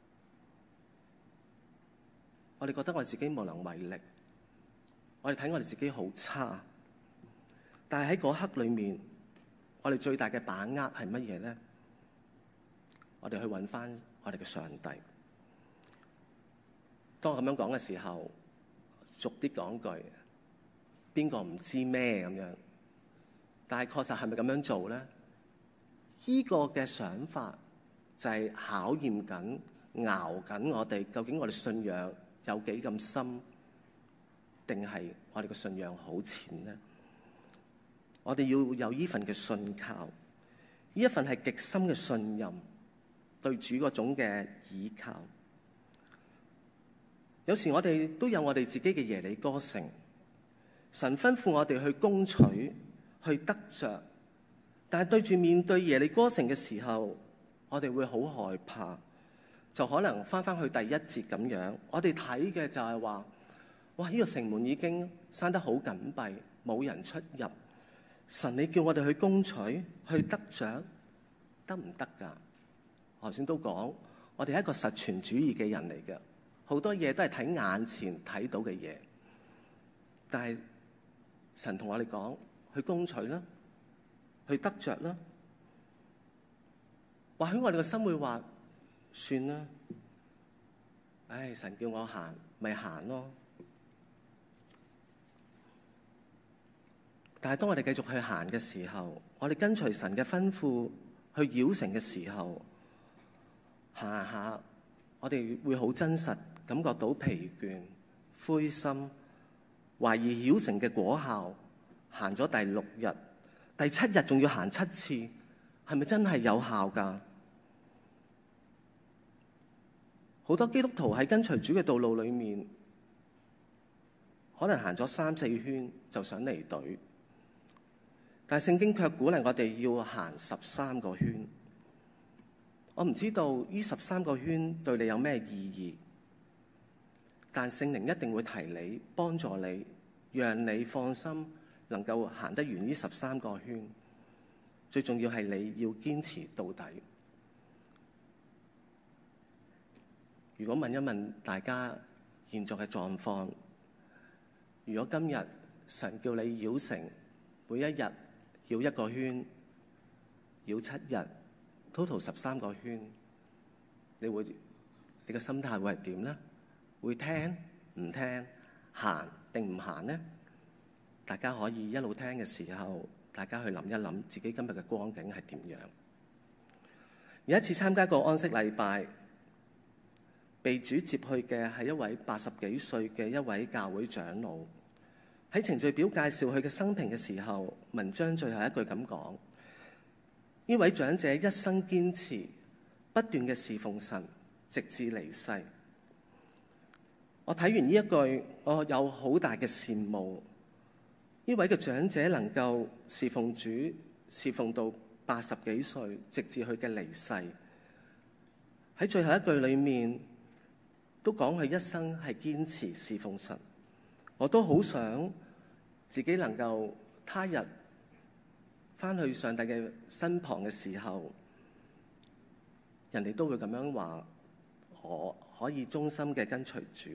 我哋覺得我哋自己無能為力，我哋睇我哋自己好差。但係喺嗰刻裏面，我哋最大嘅把握係乜嘢呢？我哋去揾翻我哋嘅上帝。當我咁樣講嘅時候，俗啲講句，邊個唔知咩咁樣？但係確實係咪咁樣做呢？呢個嘅想法就係考驗緊、熬緊我哋，究竟我哋信仰有幾咁深，定係我哋嘅信仰好淺呢？我哋要有呢份嘅信靠，呢一份係極深嘅信任，對主嗰種嘅倚靠。有時我哋都有我哋自己嘅耶利哥城，神吩咐我哋去攻取、去得着。但係對住面對耶利哥城嘅時候，我哋會好害怕，就可能翻翻去第一節咁樣。我哋睇嘅就係話，哇！呢個城門已經閂得好緊閉，冇人出入。神，你叫我哋去攻取、去得着，得唔得㗎？我頭先都講，我哋係一個實存主義嘅人嚟嘅，好多嘢都係睇眼前睇到嘅嘢。但係神同我哋講，去攻取啦，去得着啦。或許我哋個心會話，算啦，唉，神叫我行，咪行咯。但係當我哋繼續去行嘅時候，我哋跟隨神嘅吩咐去繞城嘅時候，行下下，我哋會好真實感覺到疲倦、灰心、懷疑繞城嘅果效。行咗第六日、第七日仲要行七次，係咪真係有效㗎？好多基督徒喺跟隨主嘅道路裏面，可能行咗三四圈就想離隊。但係聖經卻鼓勵我哋要行十三個圈。我唔知道呢十三個圈對你有咩意義，但聖靈一定會提你，幫助你，讓你放心能夠行得完呢十三個圈。 最重要係你要堅持到底。如果問一問大家現在嘅狀況，如果今日神叫你繞城，每一日繞一個圈，繞七日 ，total 十三個圈，你會你嘅心態會係點呢？會聽唔聽，行定唔行呢？大家可以一路聽嘅時候，大家去諗一諗自己今日嘅光景係點樣。有一次參加過安息禮拜，被主接去嘅係一位八十幾歲嘅一位教會長老。喺程序表介紹佢嘅生平嘅時候，文章最後一句咁講：呢位長者一生堅持不斷嘅侍奉神，直至離世。我睇完呢一句，我有好大嘅羨慕。呢位嘅長者能夠侍奉主，侍奉到八十幾歲，直至佢嘅離世。喺最後一句裏面，都講佢一生係堅持侍奉神。我都好想自己能夠他日返去上帝嘅身旁嘅時候，人哋都會咁樣話，我可以忠心嘅跟隨主。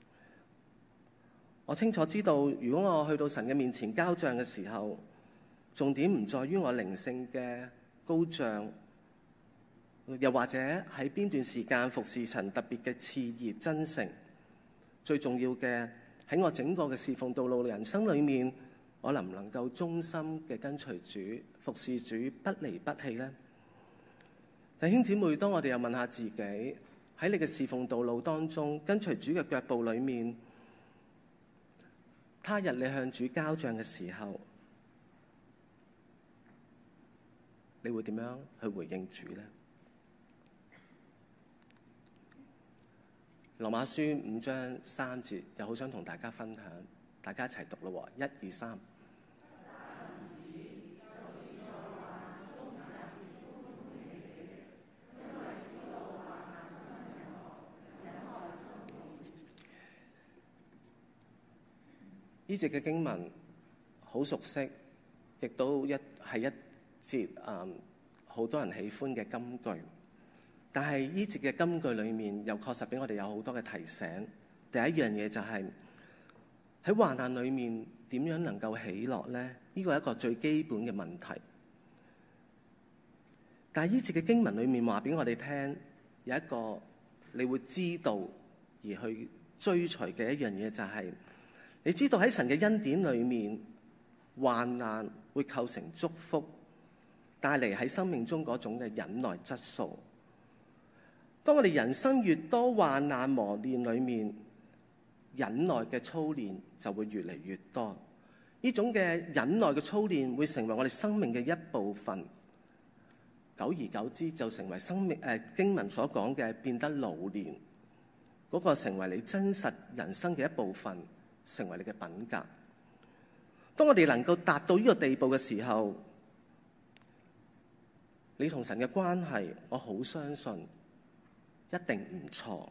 我清楚知道，如果我去到神嘅面前交賬嘅時候，重點唔在於我靈性嘅高漲，又或者喺邊段時間服侍神特別嘅熾熱真誠。最重要嘅喺我整個嘅侍奉道路人生裏面，我能唔能夠忠心嘅跟隨主，服侍主，不離不棄呢？弟兄姊妹，當我哋又問下自己，喺你嘅侍奉道路當中，跟隨主嘅腳步裏面，他日你向主交賬嘅時候，你會點樣去回應主呢？羅馬書五章三節，又好想同大家分享，大家一齊讀咯，一二三。呢節嘅經文好熟悉，亦都一係一節誒好多人喜歡嘅金句。但係呢節嘅金句裏面，又確實俾我哋有好多嘅提醒。第一樣嘢就係喺患難裏面點樣能夠喜樂呢？呢個係一個最基本嘅問題。但係呢節嘅經文裏面話俾我哋聽，有一個你會知道而去追隨嘅一樣嘢，就係你知道喺神嘅恩典裏面，患難會構成祝福，帶嚟喺生命中嗰種嘅忍耐質素。當我哋人生越多患難磨練裏面，忍耐嘅操練就會越嚟越多。呢種嘅忍耐嘅操練會成為我哋生命嘅一部分，久而久之就成為生命誒、呃、經文所講嘅變得老練，嗰、那個成為你真實人生嘅一部分，成為你嘅品格。當我哋能夠達到呢個地步嘅時候，你同神嘅關係，我好相信一定唔錯。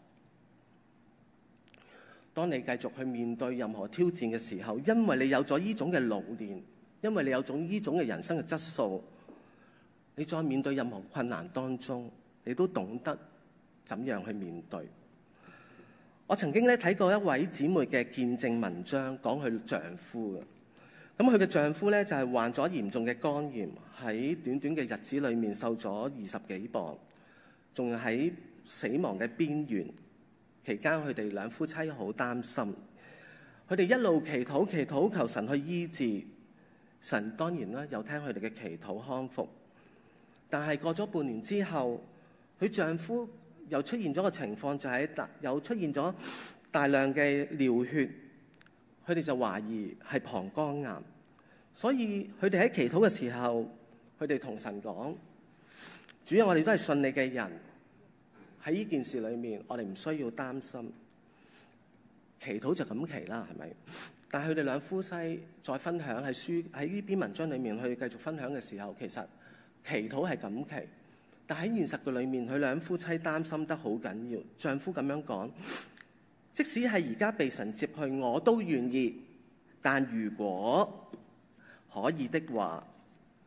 當你繼續去面對任何挑戰嘅時候，因為你有咗呢種嘅老練，因為你有咗呢種嘅人生嘅質素，你再面對任何困難當中，你都懂得怎樣去面對。我曾經咧睇過一位姊妹嘅見證文章，講佢丈夫嘅。咁佢嘅丈夫咧就係患咗嚴重嘅肝炎，喺短短嘅日子裏面瘦咗二十幾磅，仲喺死亡嘅邊緣。期間佢哋兩夫妻好擔心，佢哋一路祈禱祈禱求神去醫治。神當然啦，有聽佢哋嘅祈禱康復。但係過咗半年之後，佢丈夫又出現咗個情況，就係大又出現咗大量嘅尿血。佢哋就懷疑係膀胱癌，所以佢哋喺祈禱嘅時候，佢哋同神講：主啊，我哋都係信你嘅人，喺呢件事裏面，我哋唔需要擔心。祈禱就咁祈啦，係咪？但係佢哋兩夫妻再分享喺書喺呢篇文章裏面去繼續分享嘅時候，其實祈禱係咁祈，但喺現實嘅裏面，佢兩夫妻擔心得好緊要。丈夫咁樣講：即使係而家被神接去，我都願意。但如果可以的話，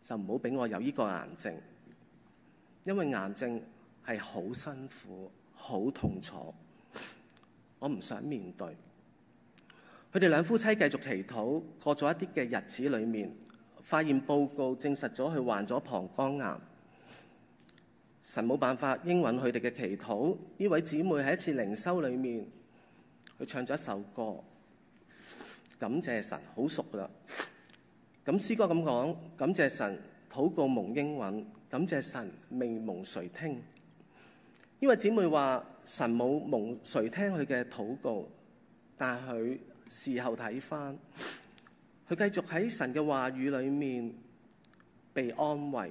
就唔好俾我有呢個癌症，因為癌症係好辛苦、好痛楚，我唔想面對。佢哋兩夫妻繼續祈禱，過咗一啲嘅日子裏面，發現報告證實咗佢患咗膀胱癌。神冇辦法應允佢哋嘅祈禱。呢位姊妹喺一次靈修裏面，佢唱咗一首歌，感謝神，好熟啦。咁詩歌咁講，感謝神禱告蒙應允，感謝神未蒙垂聽。呢位姊妹話神冇蒙垂聽佢嘅禱告，但係佢事後睇返，佢繼續喺神嘅話語裏面被安慰。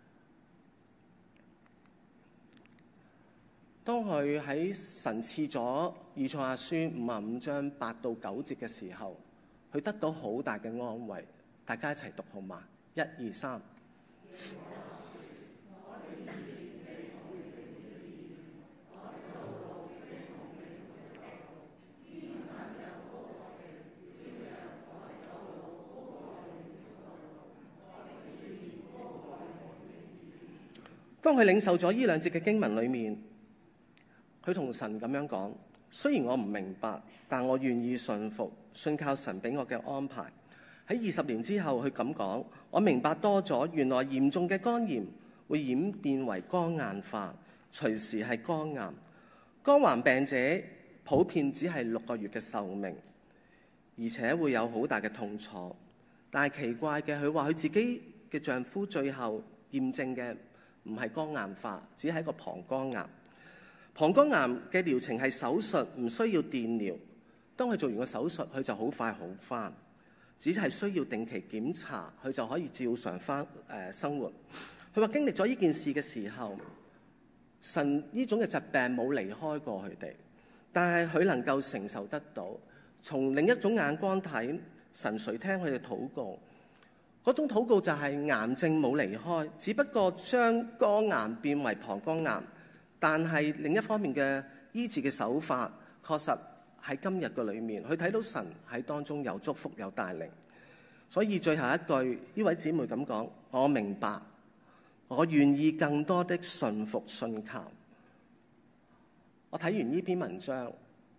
當佢喺神賜咗以賽亞書五十五章八到九節嘅時候，佢得到好大嘅安慰。大家一齊讀好嗎？一二三。當佢領受咗呢兩節嘅經文裏面，佢同神咁樣講：雖然我唔明白，但我願意信服，信靠神俾我嘅安排。喺二十年之後，佢咁講：我明白多咗，原來嚴重嘅肝炎會演變為肝硬化，隨時係肝癌。肝癌病者普遍只係六個月嘅壽命，而且會有好大嘅痛楚。但係奇怪嘅，佢話佢自己嘅丈夫最後驗證嘅唔係肝硬化，只係一個膀胱癌。膀胱癌嘅療程係手術，唔需要電療。當佢做完個手術，佢就好快好返。只係需要定期檢查，佢就可以照常翻誒、呃、生活。佢話經歷咗呢件事嘅時候，神呢種嘅疾病冇離開過佢哋，但係佢能夠承受得到。從另一種眼光睇，神垂聽佢哋禱告。嗰種禱告就係癌症冇離開，只不過將肝癌變為膀胱癌。但係另一方面嘅醫治嘅手法，確實喺今日嘅裏面，佢睇到神喺當中有祝福有帶領。所以最後一句，呢位姊妹咁講：我明白，我願意更多的信服信靠。我睇完呢篇文章，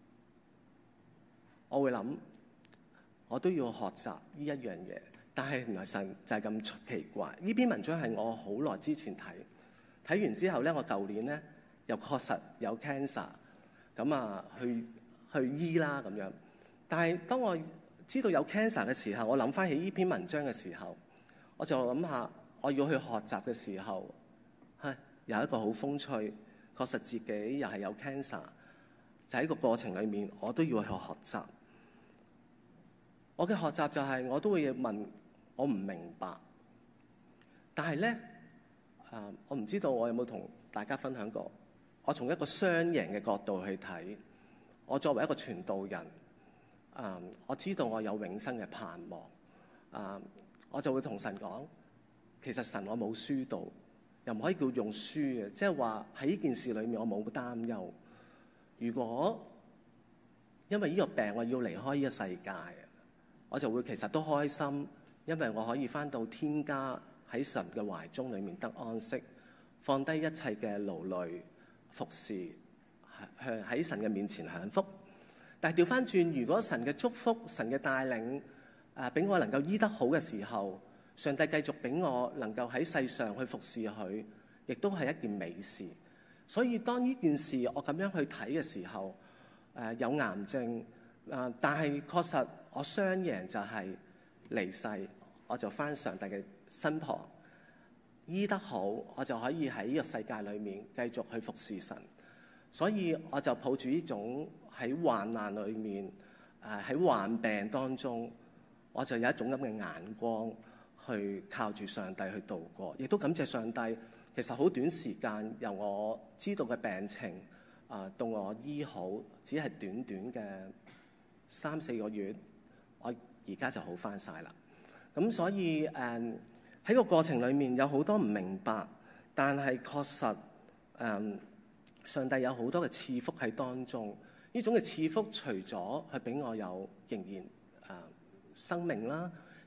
我會諗，我都要學習呢一樣嘢。但係原來神就係咁奇怪。呢篇文章係我好耐之前睇，睇完之後咧，我舊年咧又確實有 cancer， 咁啊去去醫啦咁樣。但係當我知道有 cancer 嘅時候，我諗翻起呢篇文章嘅時候，我就諗下我要去學習嘅時候，係有一個好風趣，確實自己又係有 cancer， 就喺個過程裡面，我都要去學習。我嘅學習就係、是、我都會問，我唔明白，但係咧，啊，我唔知道我有冇同大家分享過。我從一個雙贏嘅角度去睇，我作為一個傳道人，啊，我知道我有永生嘅盼望，啊，我就會同神講，其實神我冇輸到，又唔可以叫用輸嘅，即係話喺呢件事裏面我冇擔憂。如果因為呢個病我要離開呢個世界，我就會其實都開心，因為我可以返到天家喺神嘅懷中裏面得安息，放低一切嘅勞累服侍，向喺神嘅面前享福。但係調返轉，如果神嘅祝福、神嘅帶領，誒俾我能夠醫得好嘅時候，上帝繼續俾我能夠喺世上去服侍佢，亦都係一件美事。所以當呢件事我咁樣去睇嘅時候，誒有癌症，誒但係確實我雙贏就係離世，我就返上帝嘅身旁。醫得好，我就可以喺呢個世界裏面繼續去服侍神。所以我就抱住呢種喺患難裏面，誒喺患病當中，我就有一種咁嘅眼光去靠住上帝去度過。亦都感謝上帝，其實好短時間由我知道嘅病情啊到我醫好，只係短短嘅三四個月，我而家就好返晒啦。咁所以誒，嗯喺個過程裏面有好多唔明白，但係確實誒、嗯，上帝有好多嘅賜福喺當中。呢種嘅賜福除咗係俾我有仍然誒、呃、生命啦，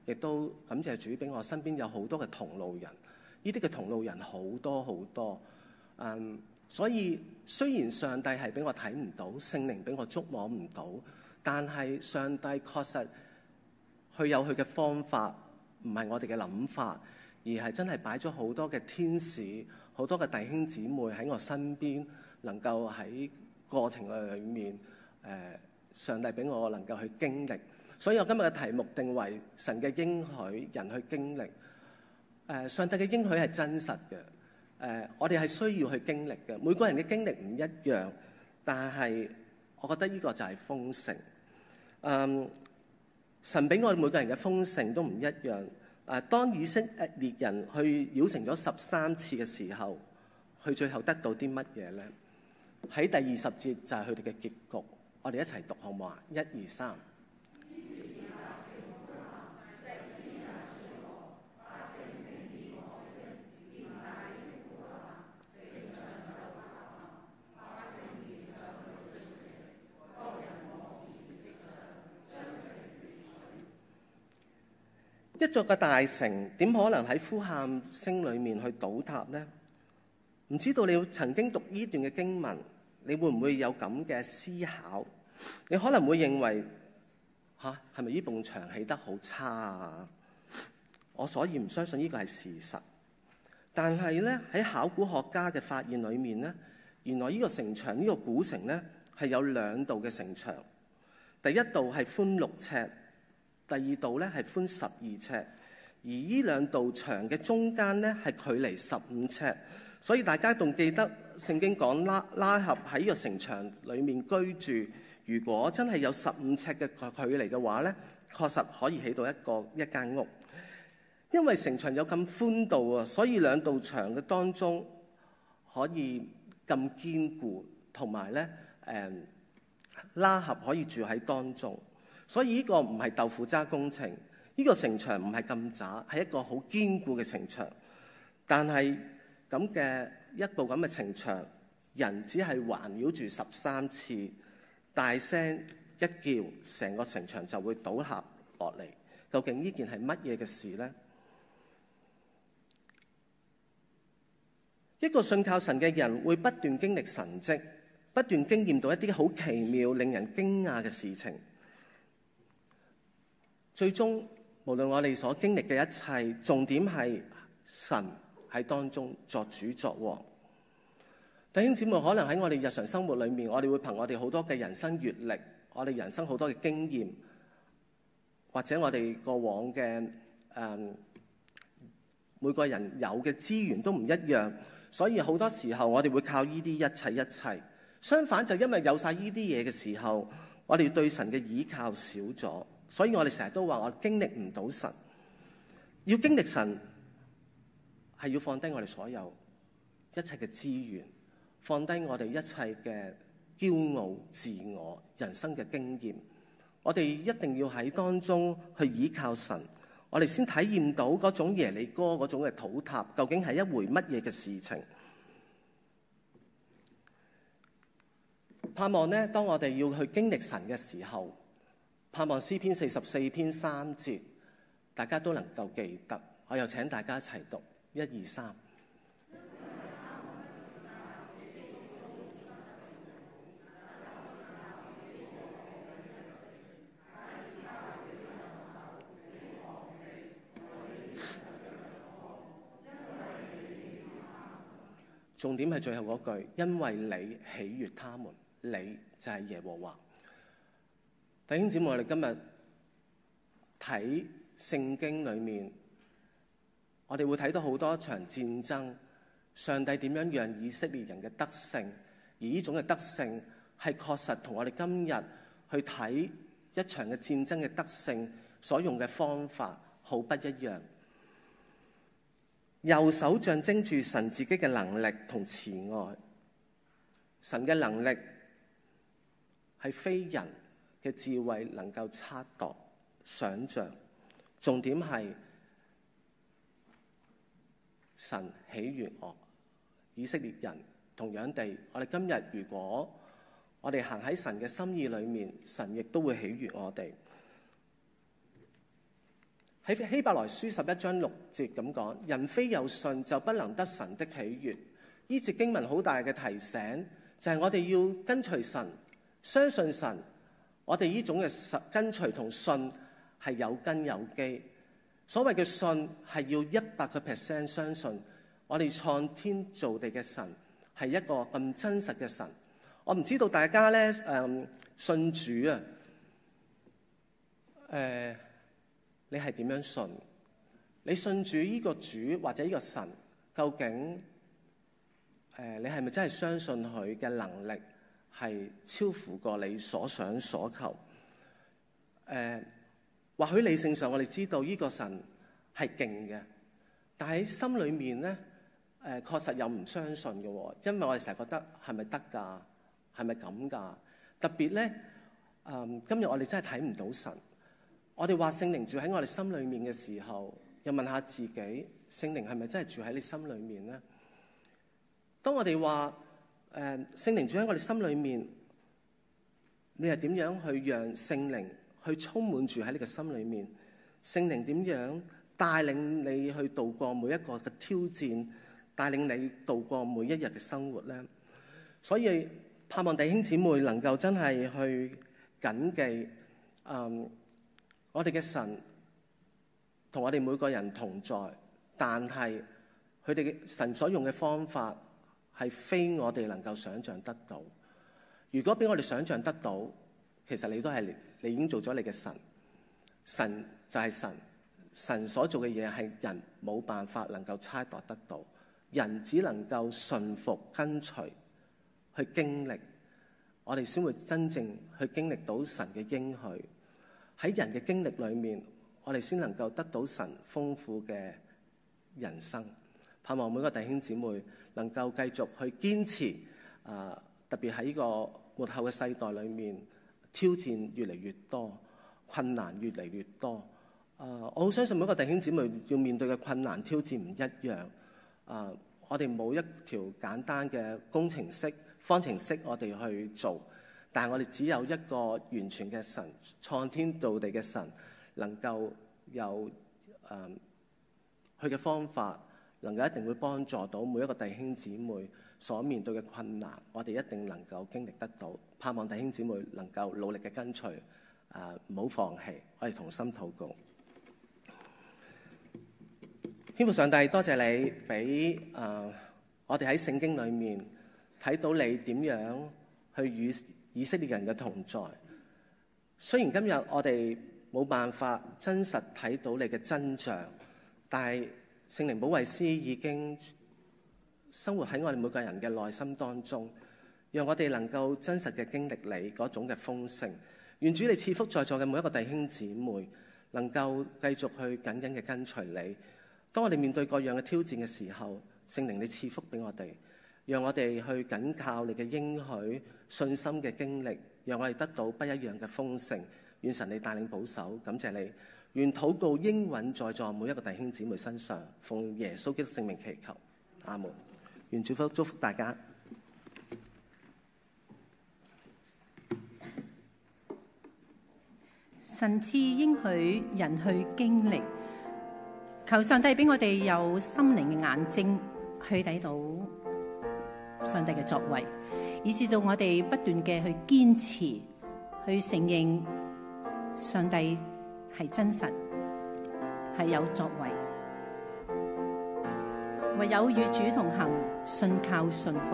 亦都感謝主俾我身邊有好多嘅同路人。呢啲嘅同路人好多好多，嗯，所以雖然上帝係俾我睇唔到，聖靈俾我觸摸唔到，但係上帝確實佢有佢嘅方法，唔係我哋嘅諗法，而係真係擺咗好多嘅天使、好多嘅弟兄姊妹喺我身邊，能夠喺過程裏面，誒、呃，上帝俾我能夠去經歷。所以我今日嘅題目定為神嘅應許，人去經歷。誒，上帝嘅應許係真實嘅，誒，我哋係需要去經歷嘅。每個人嘅經歷唔一樣，但係我覺得呢個就係豐盛。嗯，神俾我哋每個人嘅豐盛都唔一樣。誒，當以色列人去繞城咗十三次嘅時候，佢最後得到啲乜嘢咧？喺第二十節就係佢哋嘅結局。我哋一齊讀好唔好啊？一二三。一座嘅大城點可能喺呼喊聲裏面去倒塌呢？唔知道你曾經讀呢段嘅經文，你會唔會有咁嘅思考？你可能會認為吓，係咪呢埲牆起得好差啊？我所以唔相信呢個係事實。但係咧，喺考古學家嘅發現裏面咧，原來呢個城牆，呢個古城咧係有兩道嘅城牆。第一道係寬六尺。第二道咧係寬十二尺，而呢兩道牆嘅中間咧係距離十五尺，所以大家仲記得聖經講拉拉合喺呢個城牆裡面居住，如果真係有十五尺嘅距離嘅話咧，確實可以起到一個一間屋。因為城牆有咁寬度啊，所以兩道牆嘅當中可以咁堅固，同埋咧誒拉合可以住喺當中。所以呢個唔係豆腐渣工程，呢個城牆唔係咁渣，係一個好堅固嘅城牆。但係咁嘅一部咁嘅城牆，人只係環繞住十三次，大聲一叫，成個城牆就會倒下落嚟。究竟呢件係乜嘢嘅事呢？一個信靠神嘅人會不斷經歷神蹟，不斷經驗到一啲好奇妙、令人驚訝嘅事情。最終，無論我哋所經歷嘅一切，重點係神喺當中作主作王。弟兄姊妹，可能喺我哋日常生活裏面，我哋會憑我哋好多嘅人生閲歷，我哋人生好多嘅經驗，或者我哋過往嘅誒、嗯、每個人有嘅資源都唔一樣，所以好多時候我哋會靠呢啲一切一切。相反，就因為有晒呢啲嘢嘅時候，我哋對神嘅倚靠少咗。所以我哋成日都話我經歷唔到神，要經歷神係要放低我哋所有一切嘅資源，放低我哋一切嘅驕傲、自我、人生嘅經驗。我哋一定要喺當中去倚靠神，我哋先體驗到嗰種耶利哥嗰種嘅倒塌究竟係一回乜嘢嘅事情。盼望呢，當我哋要去經歷神嘅時候，盼望詩篇四十四篇三節，大家都能夠記得。我又請大家一齊讀，一二三。重點係最後嗰句，因為你喜悅他們，你就係耶和華。弟兄姊妹，我哋今日睇聖經裏面，我哋會睇到好多場戰爭，上帝點樣讓以色列人嘅得勝，而呢種嘅得勝係確實同我哋今日去睇一場嘅戰爭嘅得勝所用嘅方法好不一樣。右手象徵住神自己嘅能力同慈愛，神嘅能力係非人嘅智慧能夠測度、想像。重點係神喜悅我，以色列人同樣地，我哋今日如果我哋行喺神嘅心意裏面，神亦都會喜悅我哋。 喺希伯來書十一章六節咁講：人非有信就不能得神的喜悅。呢節經文好大嘅提醒，就係、是、我哋要跟隨神，相信神。我哋呢種嘅跟隨同信係有根有基。所謂嘅信係要一百個 percent 相信我哋創天造地嘅神係一個咁真實嘅神。我唔知道大家咧誒、嗯、信主啊，誒、呃、你係點樣信？你信主呢個主或者呢個神，究竟誒、呃、你係咪真係相信佢嘅能力係超乎過你所想所求？誒、呃，或許理性上我哋知道呢個神係勁嘅，但喺心裏面咧誒、呃、確實有唔相信嘅喎，因為我哋成日覺得係咪得㗎？係咪咁㗎？特別咧，誒、嗯，今日我哋真係睇唔到神。我哋話聖靈住喺我哋心裏面嘅時候，又問下自己，聖靈係咪真係住喺你心裏面咧？當我哋話誒聖靈住喺我哋心裏面，你係點樣去讓聖靈去充滿住喺你嘅心裏面？聖靈點樣帶領你去度過每一個嘅挑戰，帶領你度過每一日嘅生活咧？所以盼望弟兄姊妹能夠真係去謹記，嗯，我哋嘅神同我哋每個人同在，但係佢哋嘅神所用嘅方法係非我哋能夠想像得到。如果俾我哋想像得到，其實你都係你已經做咗你嘅神。神就係神，神所做嘅嘢係人冇辦法能夠猜度得到，人只能夠順服跟隨。去經歷，我哋先會真正去經歷到神嘅應許。喺人嘅經歷裏面，我哋先能夠得到神豐富嘅人生。盼望每個弟兄姊妹能夠繼續去堅持，啊、呃，特別喺呢個末後嘅世代裏面，挑戰越嚟越多，困難越嚟越多。啊、呃，我好相信每個弟兄姊妹要面對嘅困難挑戰唔一樣。啊、呃，我哋冇一條簡單嘅工程式。方程式我哋去做，但係我哋只有一個完全嘅神，創天造地嘅神，能夠有誒佢嘅方法，能夠一定會幫助到每一個弟兄姊妹所面對嘅困難，我哋一定能夠經歷得到。盼望弟兄姊妹能夠努力嘅跟隨，誒唔好放棄，我哋同心禱告。天父上帝，多謝你俾誒、呃、我哋喺聖經裏面睇到你點樣去與以色列人嘅同在。雖然今日我哋冇辦法真實睇到你嘅真相，但係聖靈保惠師已經生活喺我哋每個人嘅內心當中，讓我哋能夠真實嘅經歷你嗰種嘅豐盛。願主你賜福在座嘅每一個弟兄姊妹，能夠繼續去緊緊嘅跟隨你。當我哋面對各樣嘅挑戰嘅時候，聖靈你賜福俾我哋，讓我哋去緊靠你嘅應許、信心嘅經歷，讓我哋得到不一樣嘅豐盛。願神你帶領保守，感謝你。願禱告應允在座每一個弟兄姊妹身上，奉耶穌基督聖名祈求，阿門。願主福祝福大家。 神賜應許人去經歷，求上帝俾我哋有心靈嘅眼睛去睇到上帝嘅作為，以至到我哋不斷嘅去堅持，去承認上帝係真實，係有作為。唯有與主同行，信靠信服。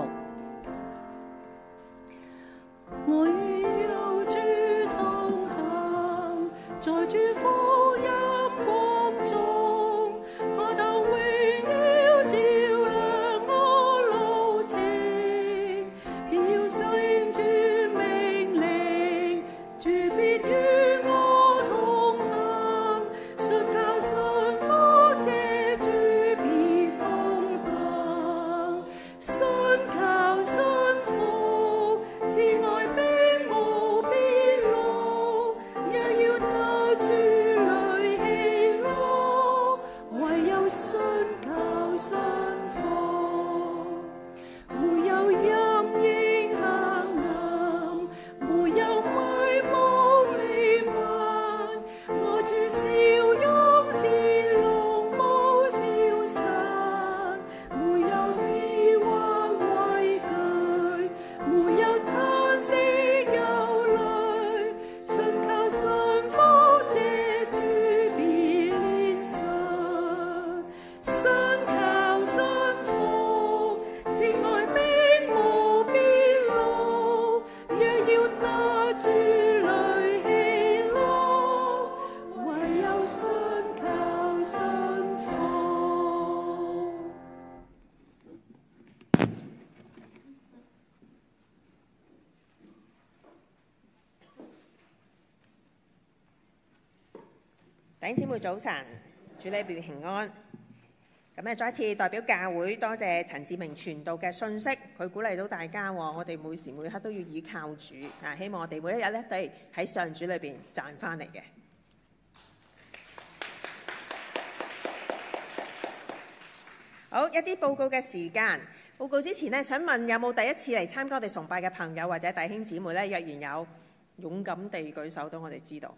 我與有主同行，在主福音光中，何等榮耀照亮我路程。只要順主命令，主必與我同行，信靠信服這主必同行，信靠信服，至愛並無邊路，也要得主裡喜樂。 弟兄姊妹早晨，主你平平安。咁咧，再一次代表教會多謝陳志明傳道嘅信息，佢鼓勵到大家喎，我哋每時每刻都要依靠主啊！希望我哋每一日咧都係喺上主裏邊賺翻嚟嘅。好，一啲報告嘅時間。報告之前呢，想問有冇第一次嚟參加我哋崇拜嘅朋友或者弟兄姊妹呢？若然有，勇敢地舉手，等我哋知道。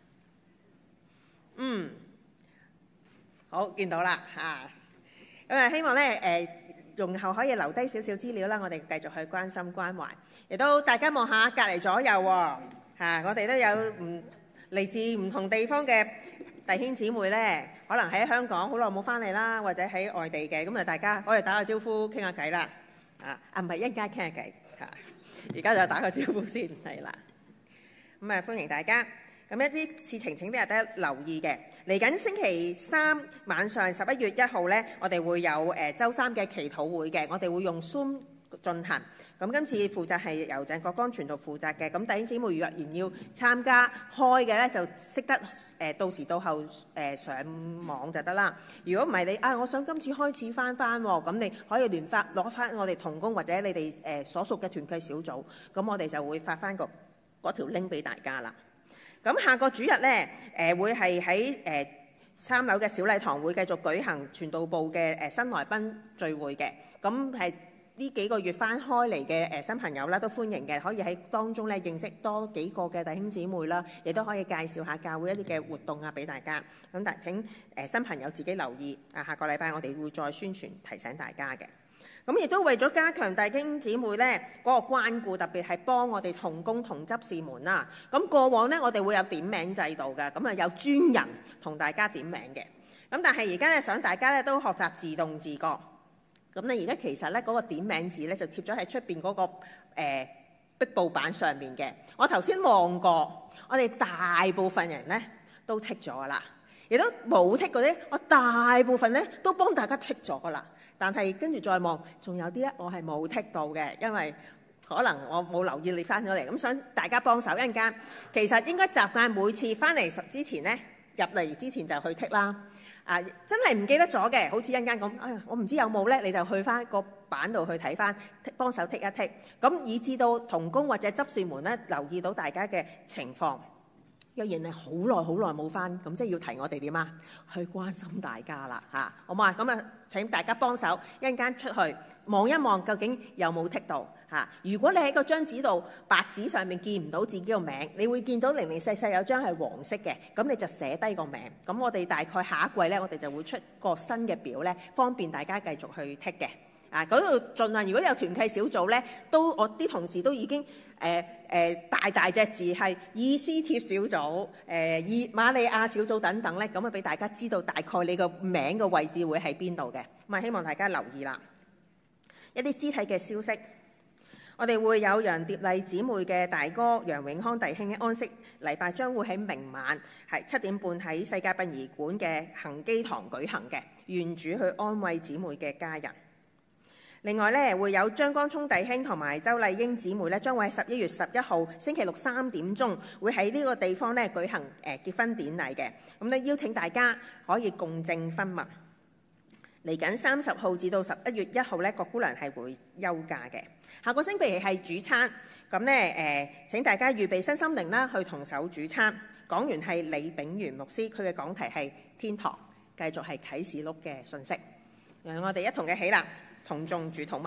嗯，好，見到啦嚇。咁啊，希望咧誒，容後可以留低少少資料啦，我哋繼續去關心關懷。亦都大家望下隔離左右喎嚇，我哋都有唔嚟自唔同地方嘅弟兄姊妹咧，可能喺香港好耐冇翻嚟啦，或者喺外地嘅，咁啊大家可以打個招呼傾下偈啦。啊啊，唔係一陣間傾下偈嚇，而家就打個招呼先係啦。咁啊，歡迎大家。咁一啲事情請大家留意嘅，嚟緊星期三晚上十一月一號呢，我哋會有誒週三嘅祈禱會嘅，我哋會用 Zoom 進行。咁今次負責係由鄭國江傳道負責嘅。咁弟兄姊妹若然要參加開嘅呢，就識得誒到時到後誒上網就得啦。如果唔係你啊，我想今次開始翻翻喎，咁你可以聯發攞翻我哋同工或者你哋誒所屬嘅團契小組，咁我哋就會發翻個嗰條 link 俾大家啦。咁下個主日咧，誒會係喺誒三樓嘅小禮堂會繼續舉行傳道部嘅誒新來賓聚會嘅。咁係呢幾個月翻開嚟嘅誒新朋友啦，都歡迎嘅，可以喺當中咧認識多幾個嘅弟兄姊妹啦，亦都可以介紹下教會一啲嘅活動啊俾大家。咁但請誒新朋友自己留意啊，下個禮拜我哋會再宣傳提醒大家嘅。咁亦都為咗加強弟兄姊妹咧嗰個關顧，特別係幫我哋同工同執事們啦。咁過往咧，我哋會有點名制度嘅，咁啊有專人同大家點名嘅。咁但係而家咧，想大家咧都學習自動自覺。咁你而家其實咧嗰個點名字咧就貼咗喺出邊嗰個誒壁布板上面嘅。我頭先望過，我哋大部分人咧都剔咗噶啦，亦都冇剔嗰啲，我大部分咧都幫大家剔咗噶啦。但係跟住再望，仲有啲咧，我係冇剔到嘅，因為可能我冇留意你翻咗嚟，咁想大家幫手一陣間。其實應該習慣每次翻嚟之前咧，入嚟之前就去剔啦。啊，真係唔記得咗嘅，好似一陣間咁，哎呀，我唔知有冇咧，你就去翻個板度去睇翻，幫手剔一剔。咁以至到同工或者執事們咧，留意到大家嘅情況。若然係好耐好耐冇翻，咁即係要提我哋點啊？去關心大家啦嚇，好嘛？咁啊，請大家幫手一陣間出去望一望，究竟有冇剔到嚇？如果你喺個張紙度白紙上面見唔到自己個名，你會見到零零細細有張係黃色嘅，咁你就寫低個名。咁我哋大概下一季咧，我哋就會出個新嘅表咧，方便大家繼續去剔嘅。啊，嗰度盡量如果有團契小組咧，都我啲同事都已經誒誒、呃呃、大大隻字係以斯帖小組、誒、呃、以瑪利亞小組等等咧，咁啊俾大家知道大概你個名嘅位置會喺邊度嘅。咁啊，希望大家留意啦。一啲肢體嘅消息，我哋會有楊蝶麗姊妹嘅大哥楊永康弟兄嘅安息禮拜將會喺明晚係七點半喺世界殯儀館嘅恒基堂舉行嘅，願主去安慰姊妹嘅家人。另外咧，會有張光聰弟兄同埋周麗英姊妹咧，將會喺十一月十一號星期六三點鐘，會喺呢個地方咧舉行誒結婚典禮嘅。咁咧邀請大家可以共證婚蜜。嚟緊三十號至到十一月一號咧，郭姑娘係會休假嘅。下個星期係主餐，咁咧誒請大家預備身心靈啦，去同手主餐。講員係李炳元牧師，佢嘅講題係天堂，繼續係啟示錄嘅信息。讓我哋一同嘅起立。同眾主禱文，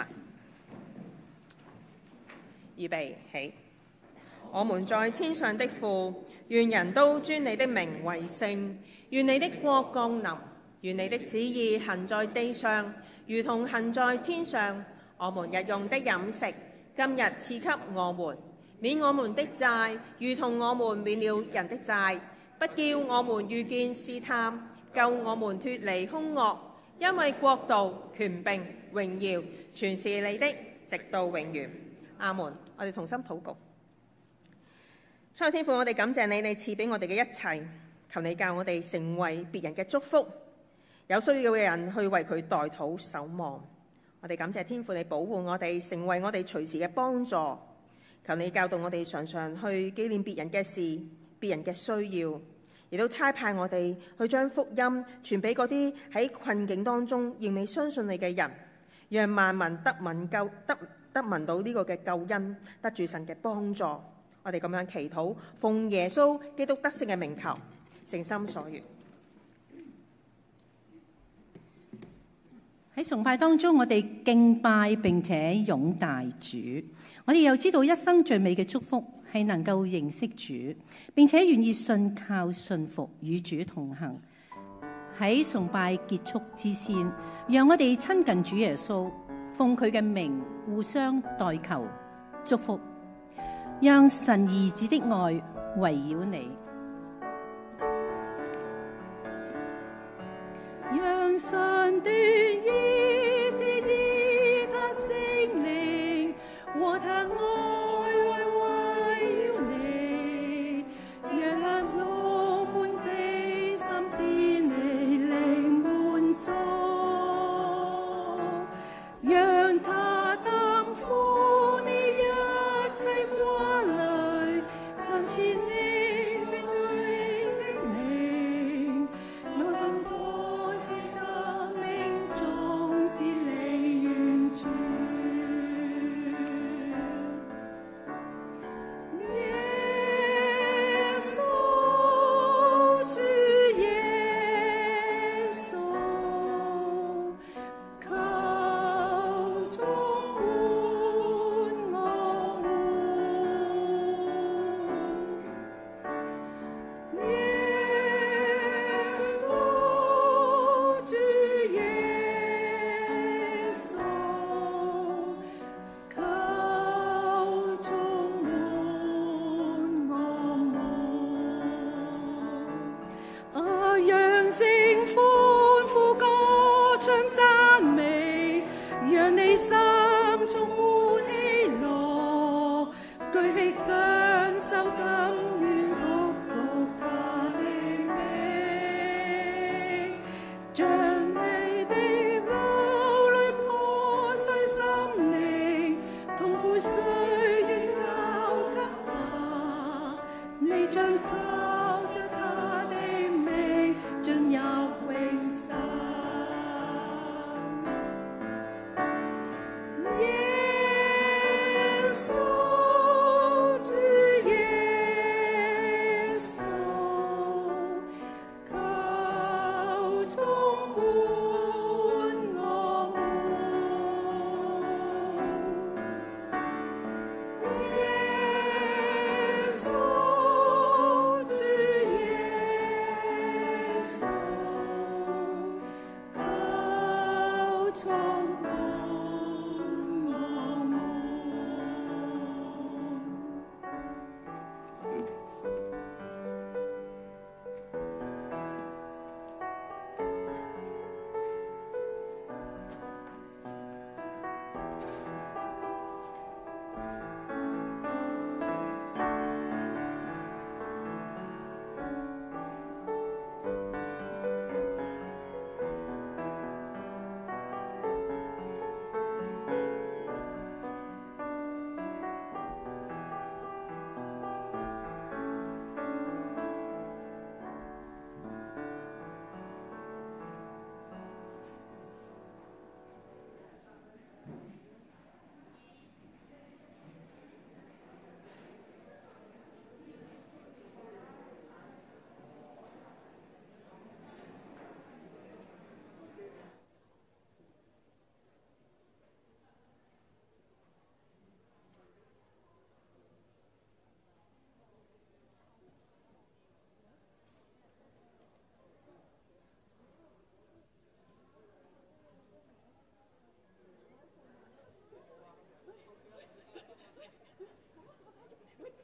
預備起。我們在天上的父，願人都尊你的名為聖。願你的國降臨，願你的旨意行在地上，如同行在天上。我們日用的飲食，今日賜給我們，免我們的債，如同我們免了人的債。不叫我們遇見試探，救我們脫離兇惡。因為國度、權柄、榮耀，全是你的，直到永遠。阿門。我哋同心禱告。親愛天父，我哋感謝你，你賜俾我哋嘅一切，求你教我哋成為別人嘅祝福，有需要嘅人去為佢代禱守望。我哋感謝天父，你保護我哋，成為我哋隨時嘅幫助。求你教導我哋常常去紀念別人嘅事、別人嘅需要， 亦都差派我哋去將福音傳俾嗰啲喺困境當中仍未相信你嘅人，讓萬民得聞救得得聞到呢個嘅救恩，得住神嘅幫助。我哋咁樣祈禱，奉耶穌基督得勝嘅名求，誠心所願。 喺崇拜當中，我哋敬拜並且擁戴主。我哋又知道一生最美嘅祝福係能夠認識主，並且願意信靠信服與主同行。喺崇拜結束之前，讓我哋親近主耶穌，奉佢嘅名互相代求祝福，讓神兒子的愛圍繞你，讓神的醫治以他聖靈和他愛來圍繞你，讓他充滿死心使你靈滿足，讓他擔負你一切掛慮，上次你永愛的名，內分開其生命總是你完全。耶穌，主耶穌，求充滿我們。耶穌，主耶穌，求充滿我們。啊，讓聲歡呼歌唱讚美，讓你心充滿喜樂，舉起雙手甘願服服他的名，將